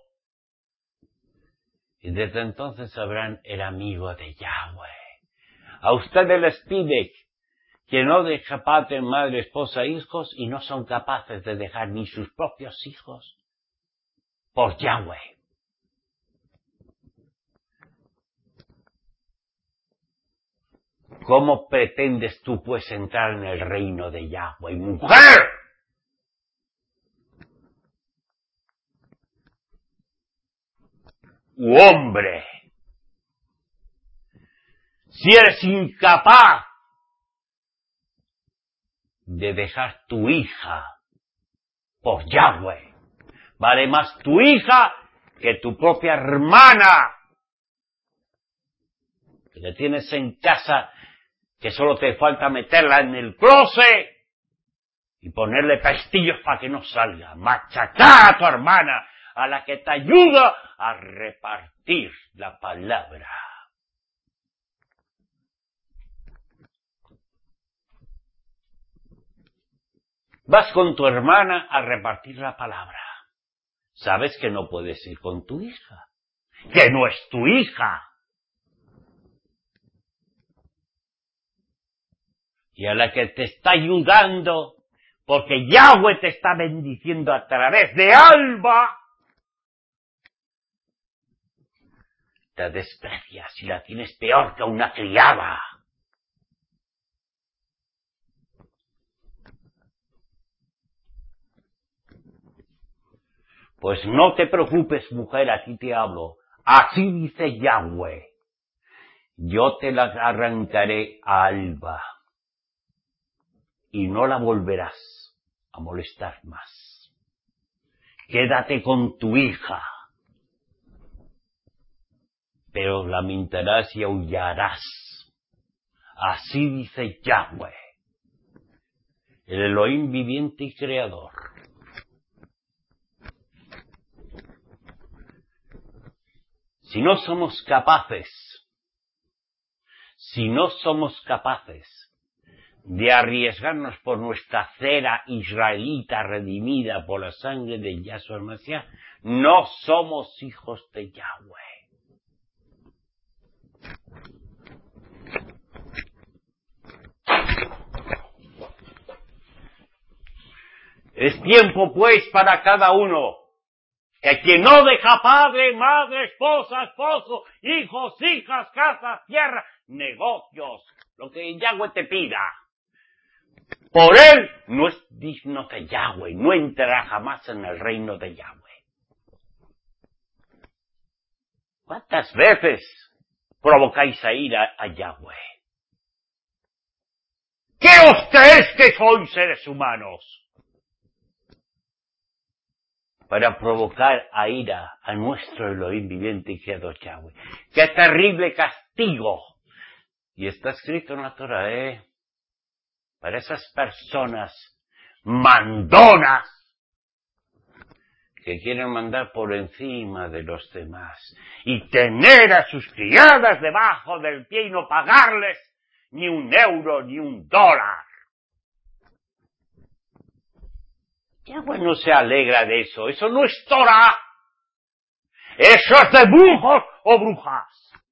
Y desde entonces Abraham era amigo de Yahweh. A ustedes les pide que no dejen padre, madre, esposa, hijos, y no son capaces de dejar ni sus propios hijos por Yahweh. ¿Cómo pretendes tú, pues, entrar en el reino de Yahweh, mujer? U hombre. Si eres incapaz de dejar tu hija por Yahweh, vale más tu hija que tu propia hermana, que la tienes en casa, que solo te falta meterla en el closet y ponerle pestillos para que no salga, machacar a tu hermana, a la que te ayuda a repartir la palabra. Vas con tu hermana a repartir la palabra. Sabes que no puedes ir con tu hija, que no es tu hija. Y a la que te está ayudando, porque Yahweh te está bendiciendo a través de Alba, te desprecias y la tienes peor que una criada. Pues no te preocupes, mujer, a ti te hablo. Así dice Yahweh. Yo te la arrancaré a Alba y no la volverás a molestar más. Quédate con tu hija, pero lamentarás y aullarás. Así dice Yahweh, el Elohim viviente y creador. Si no somos capaces de arriesgarnos por nuestra cera israelita redimida por la sangre de Yahshua el Mesías, no somos hijos de Yahweh. Es tiempo, pues, para cada uno, que quien no deja padre, madre, esposa, esposo, hijos, hijas, casa, tierra, negocios, lo que Yahweh te pida, por él no es digno de Yahweh, no entrará jamás en el reino de Yahweh. ¿Cuántas veces provocáis a ira a Yahweh? ¿Qué os creéis que sois, seres humanos, para provocar a ira a nuestro Elohim viviente y creador Yahweh? ¡Qué terrible castigo! Y está escrito en la Torah, para esas personas mandonas que quieren mandar por encima de los demás y tener a sus criadas debajo del pie y no pagarles ni un euro ni un dólar. Yahweh no se alegra de eso. Eso no es Torah. Eso es de brujos o brujas.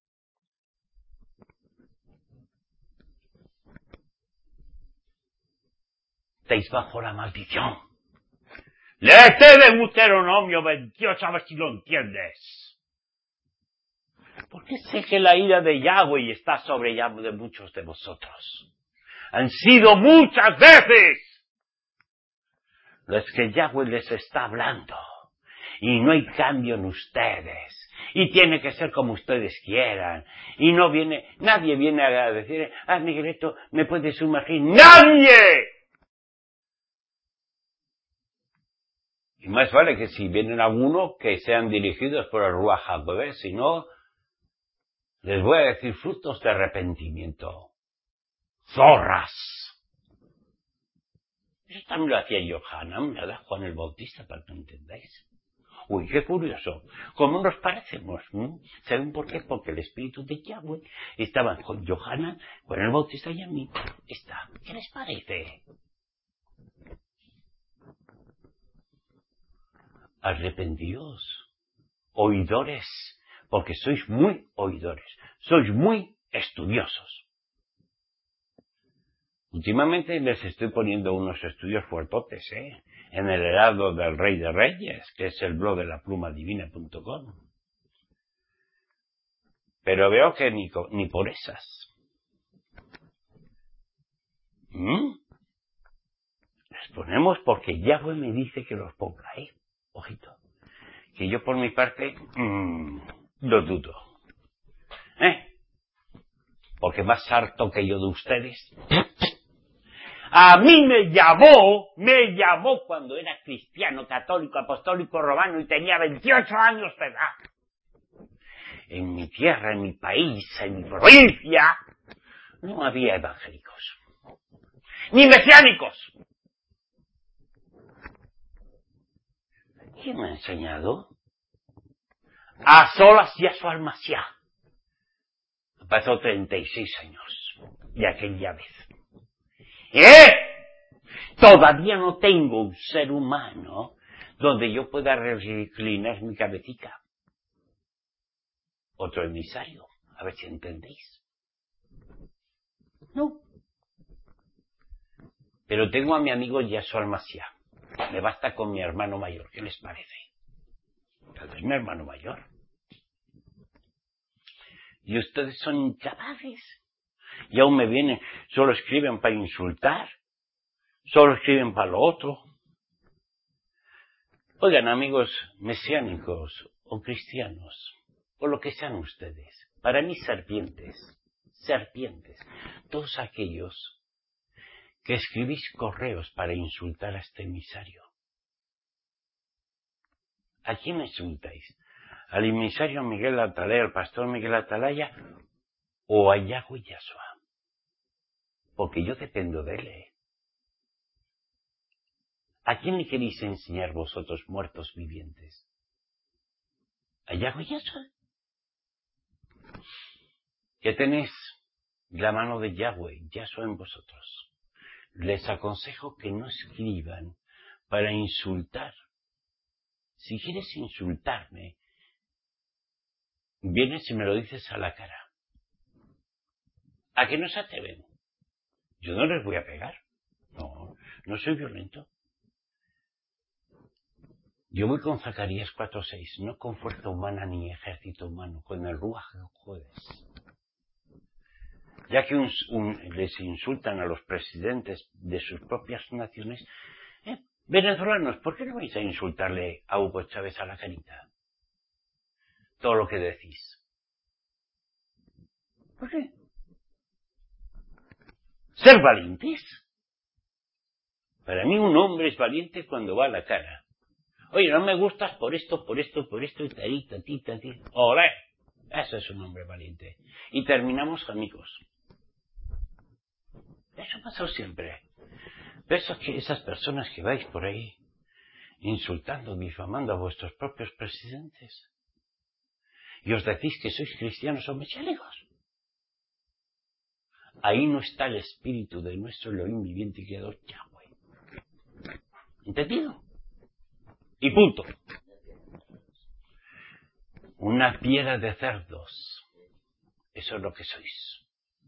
Estáis bajo la maldición. Léete de Deuteronomio 28 a ver si lo entiendes. Porque sé que la ira de Yahweh está sobre Yahweh de muchos de vosotros. Han sido muchas veces las que Yahweh les está hablando. Y no hay cambio en ustedes. Y tiene que ser como ustedes quieran. Y nadie viene a decir, Miguelito, ¿me puedes sumergir? ¡Nadie! Y más vale que si vienen algunos que sean dirigidos por el Ruach HaKodesh, si no, les voy a decir frutos de arrepentimiento. Zorras. Eso también lo hacía Johanna, nada, Juan el Bautista, para que lo entendáis. Uy, qué curioso. ¿Cómo nos parecemos? ¿Saben por qué? Porque el espíritu de Yahweh estaba con Johanna, Juan el Bautista y a mí. Está. ¿Qué les parece? Arrepentíos, oidores, porque sois muy oidores, sois muy estudiosos. Últimamente les estoy poniendo unos estudios fuertotes, en el Heraldo del Rey de Reyes, que es el blog de laplumadivina.com. Pero veo que ni por esas. Les ponemos porque Yahweh me dice que los ponga, ojito. Que yo por mi parte, lo dudo. Porque más harto que yo de ustedes. A mí me llamó cuando era cristiano, católico, apostólico, romano y tenía 28 años de edad. En mi tierra, en mi país, en mi provincia, no había evangélicos. Ni mesiánicos. ¿Quién me ha enseñado? A solas y a su almacía. Pasó 36 años de aquella vez. Todavía no tengo un ser humano donde yo pueda reclinar mi cabecita. Otro emisario, a ver si entendéis. No. Pero tengo a mi amigo Yasuo Almasía. Me basta con mi hermano mayor. ¿Qué les parece? Tal vez mi hermano mayor. Y ustedes son incapaces. Y aún me vienen, solo escriben para insultar. Solo escriben para lo otro. Oigan, amigos mesiánicos o cristianos, o lo que sean ustedes, para mí serpientes, todos aquellos que escribís correos para insultar a este emisario. ¿A quién insultáis? ¿Al emisario Miguel Atalaya, al pastor Miguel Atalaya, o a Yahweh Yahshua? Porque yo dependo de él, ¿A quién le queréis enseñar vosotros, muertos vivientes? ¿A Yahweh Yahshua? Ya tenéis la mano de Yahweh Yahshua en vosotros. Les aconsejo que no escriban para insultar. Si quieres insultarme, vienes y me lo dices a la cara. ¿A qué no se atreven? Yo no les voy a pegar. No soy violento. Yo voy con Zacarías 4:6, no con fuerza humana ni ejército humano, con el Ruach HaKodesh. Ya que les insultan a los presidentes de sus propias naciones, venezolanos, ¿por qué no vais a insultarle a Hugo Chávez a la carita? Todo lo que decís. ¿Por qué? ¿Ser valientes? Para mí un hombre es valiente cuando va a la cara. Oye, no me gustas por esto, y tarita, tita. ¡Olé! Eso es un hombre valiente. Y terminamos amigos. Eso pasó siempre. Eso que esas personas que vais por ahí insultando, difamando a vuestros propios presidentes, y os decís que sois cristianos o mesiánicos. Ahí no está el espíritu de nuestro Elohim viviente y creador Yahweh. ¿Entendido? Y punto. Una piedra de cerdos. Eso es lo que sois.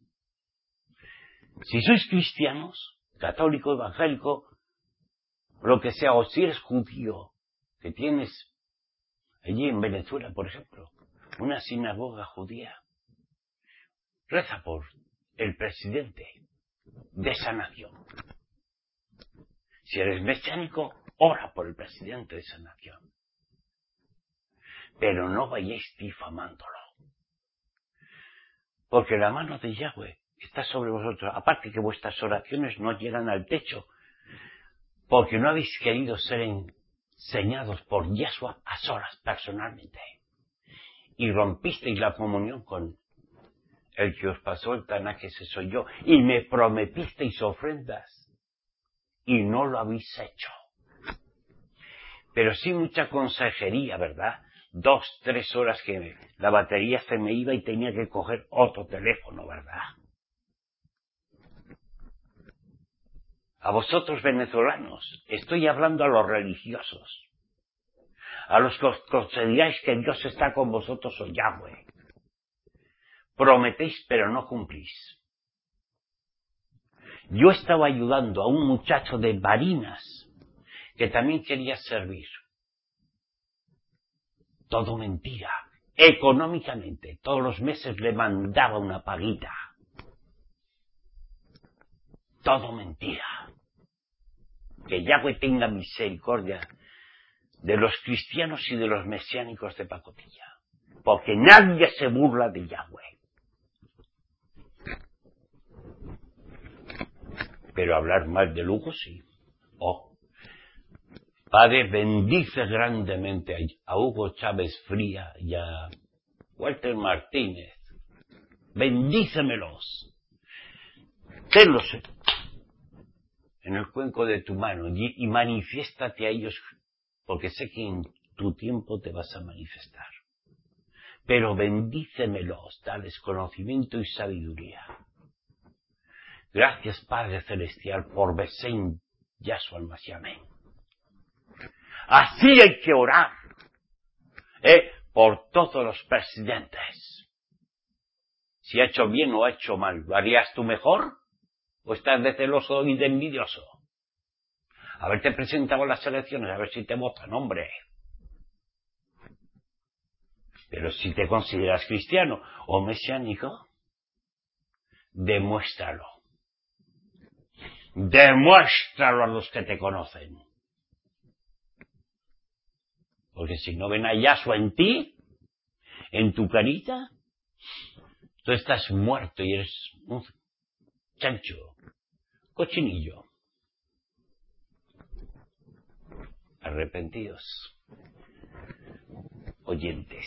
Si sois cristianos, católico, evangélico, lo que sea, o si eres judío, que tienes allí en Venezuela, por ejemplo, una sinagoga judía, reza por el presidente de esa nación. Si eres mesiánico, ora por el presidente de esa nación. Pero no vayáis difamándolo. Porque la mano de Yahweh está sobre vosotros. Aparte que vuestras oraciones no llegan al techo. Porque no habéis querido ser enseñados por Yahshua a solas personalmente. Y rompisteis la comunión con el que os pasó el Tanaj, ese soy yo. Y me prometisteis ofrendas. y no lo habéis hecho. Pero sí mucha consejería, ¿verdad? 2, 3 horas que la batería se me iba y tenía que coger otro teléfono, ¿verdad? A vosotros venezolanos, estoy hablando a los religiosos, a los que os consideráis que Dios está con vosotros o Yahweh. Prometéis pero no cumplís. Yo estaba ayudando a un muchacho de Barinas que también quería servir. Todo mentira. Económicamente, todos los meses le mandaba una paguita. Todo mentira. Que Yahweh tenga misericordia de los cristianos y de los mesiánicos de pacotilla. Porque nadie se burla de Yahweh. Pero hablar mal de Lugo sí. Oh. Padre, bendice grandemente a Hugo Chávez Fría y a Walter Martínez. Bendícemelos. Tenlos en el cuenco de tu mano y manifiéstate a ellos, porque sé que en tu tiempo te vas a manifestar. Pero bendícemelos, dales conocimiento y sabiduría. Gracias, Padre Celestial, por Besén Yahshua el Amén. Así hay que orar, por todos los presidentes. Si ha hecho bien o ha hecho mal, ¿lo harías tú mejor? ¿O estás de celoso y de envidioso? Haberte presentado a las elecciones, a ver si te votan, hombre. Pero si te consideras cristiano o mesiánico, demuéstralo. Demuéstralo a los que te conocen. Porque si no ven a Yahshua en ti, en tu carita, tú estás muerto y eres un chancho, cochinillo. Arrepentidos, oyentes,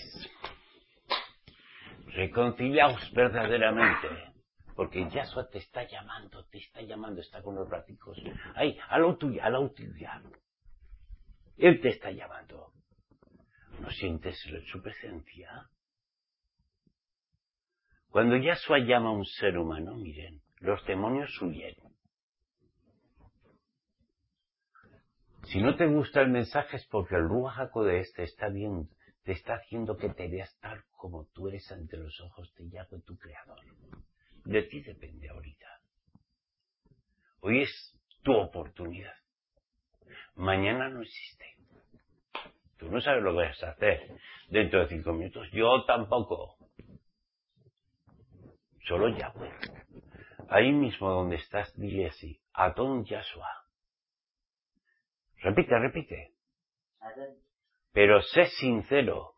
reconciliaos verdaderamente, porque Yahshua te está llamando, está con los braticos. Ahí, a la tuya. Él te está llamando. ¿No sientes su presencia? Cuando Yahshua llama a un ser humano, miren, los demonios huyen. Si no te gusta el mensaje es porque el Ruach HaKodesh te está haciendo que te veas tal como tú eres ante los ojos de Yahweh, tu Creador. De ti depende ahorita. Hoy es tu oportunidad. Mañana no existe. Tú no sabes lo que vas a hacer dentro de 5 minutos. Yo tampoco. Solo Yahweh. Ahí mismo donde estás, dile así. Adón Yahshua. Repite. Pero sé sincera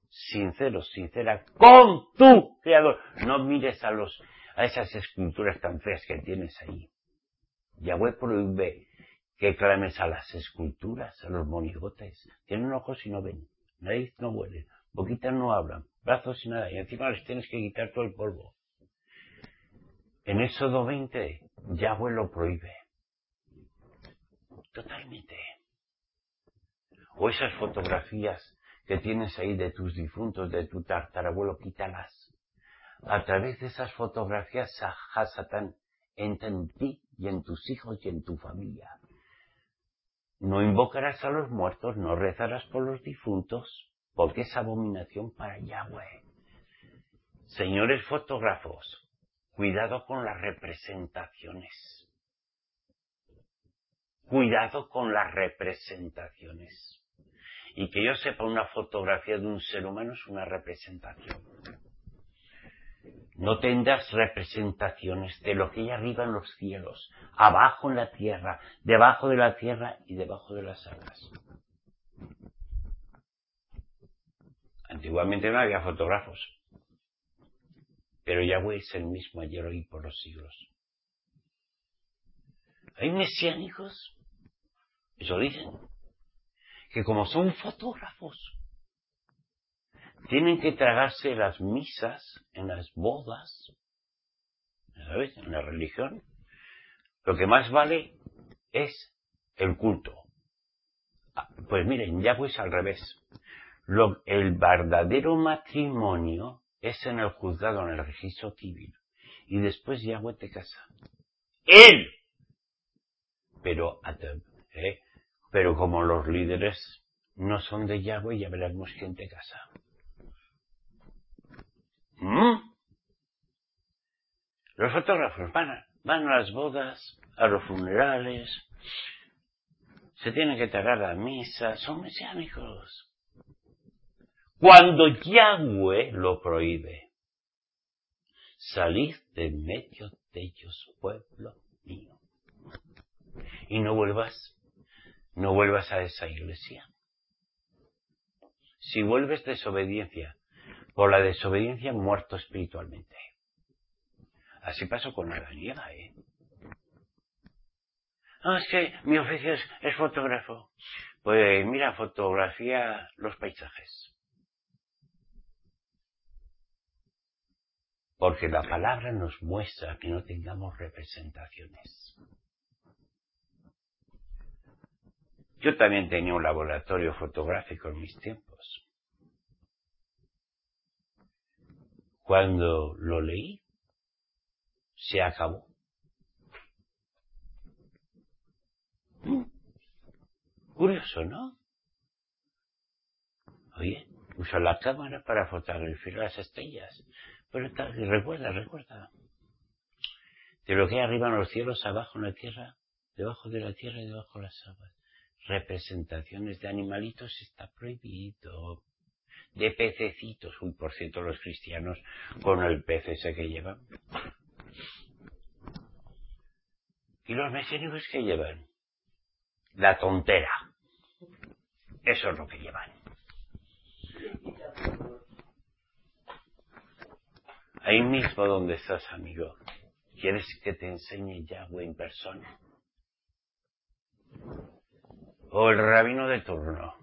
con tu Creador. No mires a esas esculturas tan feas que tienes ahí. Yahweh prohíbe que clames a las esculturas, a los monigotes. Tienen ojos y no ven, nariz no huele, boquitas no hablan, brazos y nada, y encima les tienes que quitar todo el polvo. En Éxodo 20, Yahweh lo prohíbe. Totalmente. O esas fotografías que tienes ahí de tus difuntos, de tu tatarabuelo, quítalas. A través de esas fotografías, Satán entra en ti y en tus hijos y en tu familia. No invocarás a los muertos, no rezarás por los difuntos, porque es abominación para Yahweh. Señores fotógrafos, cuidado con las representaciones. Cuidado con las representaciones. Y que yo sepa, una fotografía de un ser humano es una representación. No tendrás representaciones de lo que hay arriba en los cielos, abajo en la tierra, debajo de la tierra y debajo de las aguas. Antiguamente no había fotógrafos, pero Yahweh es el mismo ayer, hoy y por los siglos. Hay mesiánicos, eso dicen, que como son fotógrafos, tienen que tragarse las misas en las bodas, ¿sabes? En la religión. Lo que más vale es el culto. Pues miren, Yahweh es al revés. El verdadero matrimonio es en el juzgado, en el registro civil. Y después Yahweh te casa. ¡Él! Pero como los líderes no son de Yahweh, ya veremos quién te casa. Los fotógrafos van a las bodas, a los funerales, se tienen que tragar a la misa, son mesiánicos. Cuando Yahweh lo prohíbe, salid de medio de ellos, pueblo mío. Y no vuelvas a esa iglesia. Si vuelves desobediencia, por la desobediencia muerto espiritualmente. Así pasó con Adán y Eva, No, es que mi oficio es fotógrafo. Pues mira, fotografía los paisajes. Porque la palabra nos muestra que no tengamos representaciones. Yo también tenía un laboratorio fotográfico en mis tiempos. Cuando lo leí, se acabó. Curioso, ¿no? Oye, usa la cámara para fotografiar las estrellas. Pero recuerda. De lo que hay arriba en los cielos, abajo en la tierra, debajo de la tierra y debajo de las aguas. Representaciones de animalitos está prohibido. De pececitos. Por cierto, los cristianos con el pez ese que llevan. ¿Y los mesiánicos qué llevan? La tontera. Eso es lo que llevan. Ahí mismo donde estás, amigo. ¿Quieres que te enseñe Yahweh en persona? O el rabino de turno.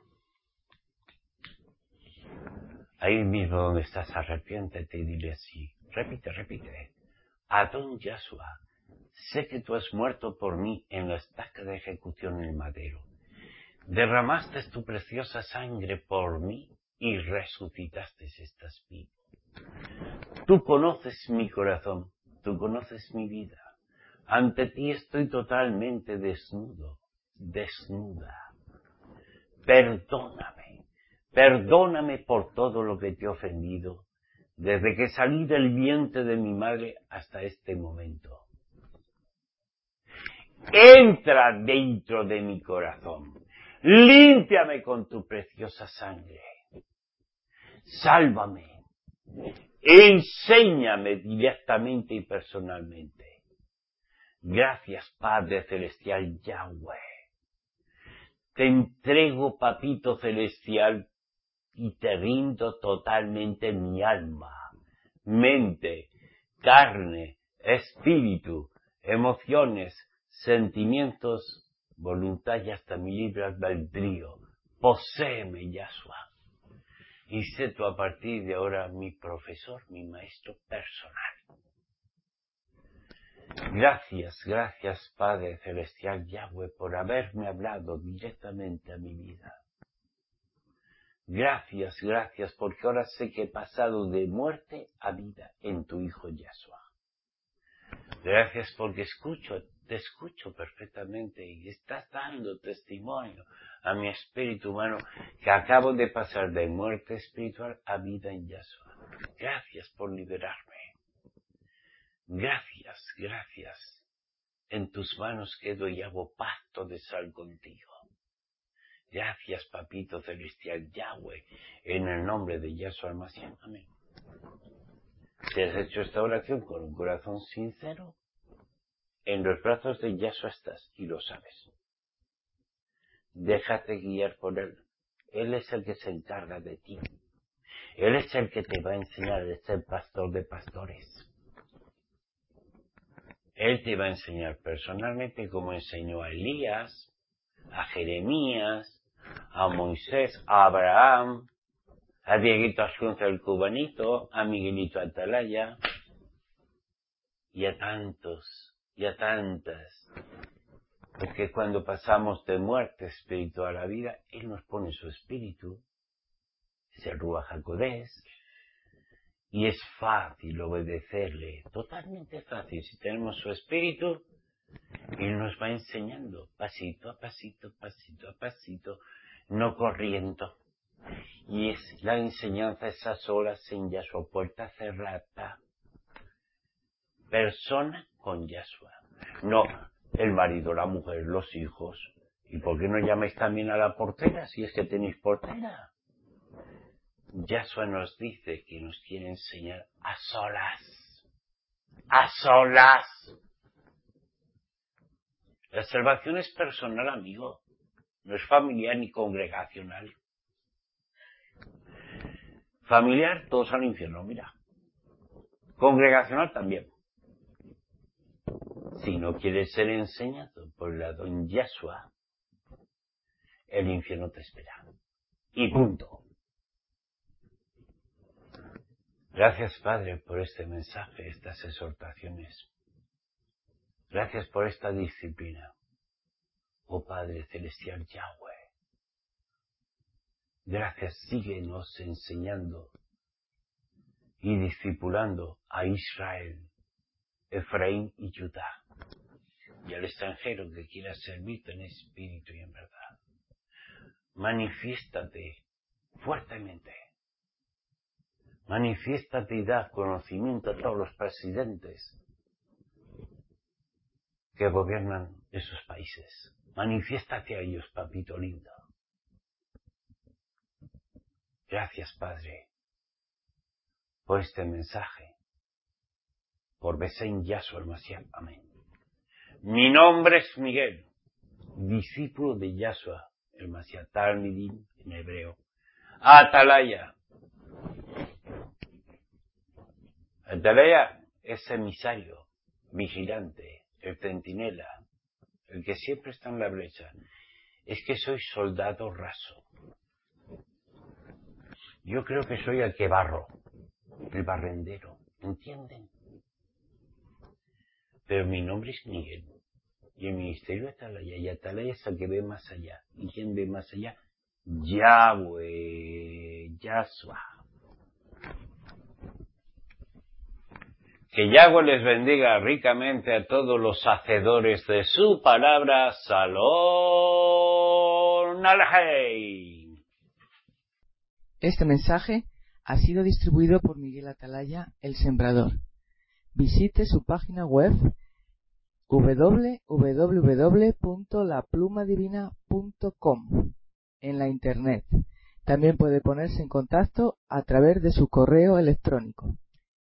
Ahí mismo donde estás, arrepiéntete y dile así. Repite. Adón Yahshua, sé que tú has muerto por mí en la estaca de ejecución en el madero. Derramaste tu preciosa sangre por mí y resucitaste, estás vivo. Tú conoces mi corazón, tú conoces mi vida. Ante ti estoy totalmente desnuda. Perdóname por todo lo que te he ofendido, desde que salí del vientre de mi madre hasta este momento. Entra dentro de mi corazón, límpiame con tu preciosa sangre, sálvame, enséñame directamente y personalmente. Gracias, Padre Celestial Yahweh. Te entrego, Papito Celestial, y te rindo totalmente mi alma, mente, carne, espíritu, emociones, sentimientos, voluntad y hasta mi libre albedrío. Poséeme, Yahshua. Y sé tú a partir de ahora mi profesor, mi maestro personal. Gracias, Padre Celestial Yahweh, por haberme hablado directamente a mi vida. Gracias, porque ahora sé que he pasado de muerte a vida en tu Hijo Yahshua. Gracias porque te escucho perfectamente y estás dando testimonio a mi espíritu humano que acabo de pasar de muerte espiritual a vida en Yahshua. Gracias por liberarme. Gracias. En tus manos quedo y hago pacto de sal contigo. Gracias, Papito Celestial Yahweh, en el nombre de Yahshua Almashiach. Amén. Si has hecho esta oración con un corazón sincero, en los brazos de Yahshua estás y lo sabes. Déjate guiar por Él. Él es el que se encarga de ti. Él es el que te va a enseñar a ser pastor de pastores. Él te va a enseñar personalmente como enseñó a Elías, a Jeremías, a Moisés, a Abraham, a Dieguito Ascunza el cubanito, a Miguelito Atalaya, y a tantos, y a tantas, Porque cuando pasamos de muerte espiritual a vida, Él nos pone su espíritu, es el Ruach HaKodesh, y es fácil obedecerle, totalmente fácil. Si tenemos su espíritu, Él nos va enseñando pasito a pasito, pasito a pasito, no corriendo. Y es la enseñanza esas solas en Yahshua, puerta cerrada. Persona con Yahshua. No el marido, la mujer, los hijos. ¿Y por qué no llamáis también a la portera si es que tenéis portera? Yahshua nos dice que nos quiere enseñar a solas. ¡A solas! La salvación es personal, amigo. No es familiar ni congregacional. Familiar, todos al infierno, mira. Congregacional también. Si no quieres ser enseñado por la don Yahshua, el infierno te espera. Y punto. Gracias, Padre, por este mensaje, estas exhortaciones. Gracias por esta disciplina. Oh Padre Celestial Yahweh. Gracias, síguenos enseñando y discipulando a Israel, Efraín y Judá, y al extranjero que quiera servirte en espíritu y en verdad. Manifiéstate fuertemente. Manifiéstate y da conocimiento a todos los presidentes que gobiernan esos países. Manifiéstate a ellos, papito lindo. Gracias, Padre, por este mensaje. Por Besen Yahshua el Mashiach. Amén. Mi nombre es Miguel, discípulo de Yahshua el Mashiach, Talmidim en hebreo. Atalaya. Atalaya es emisario, vigilante, el centinela, el que siempre está en la brecha. Es que soy soldado raso. Yo creo que soy el que barro, el barrendero, ¿entienden? Pero mi nombre es Miguel, y el ministerio Atalaya, y Atalaya es el que ve más allá. ¿Y quién ve más allá? Yahweh, Yahshua. Que Yahweh les bendiga ricamente a todos los hacedores de su palabra. Salón Alhei. Este mensaje ha sido distribuido por Miguel Atalaya, el Sembrador. Visite su página web www.laplumadivina.com en la internet. También puede ponerse en contacto a través de su correo electrónico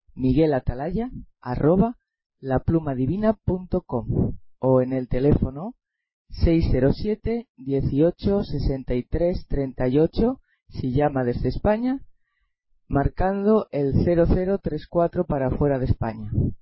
miguelatalaya@laplumadivina.com o en el teléfono 607 18 63 38 si llama desde España, marcando el 0034 para fuera de España.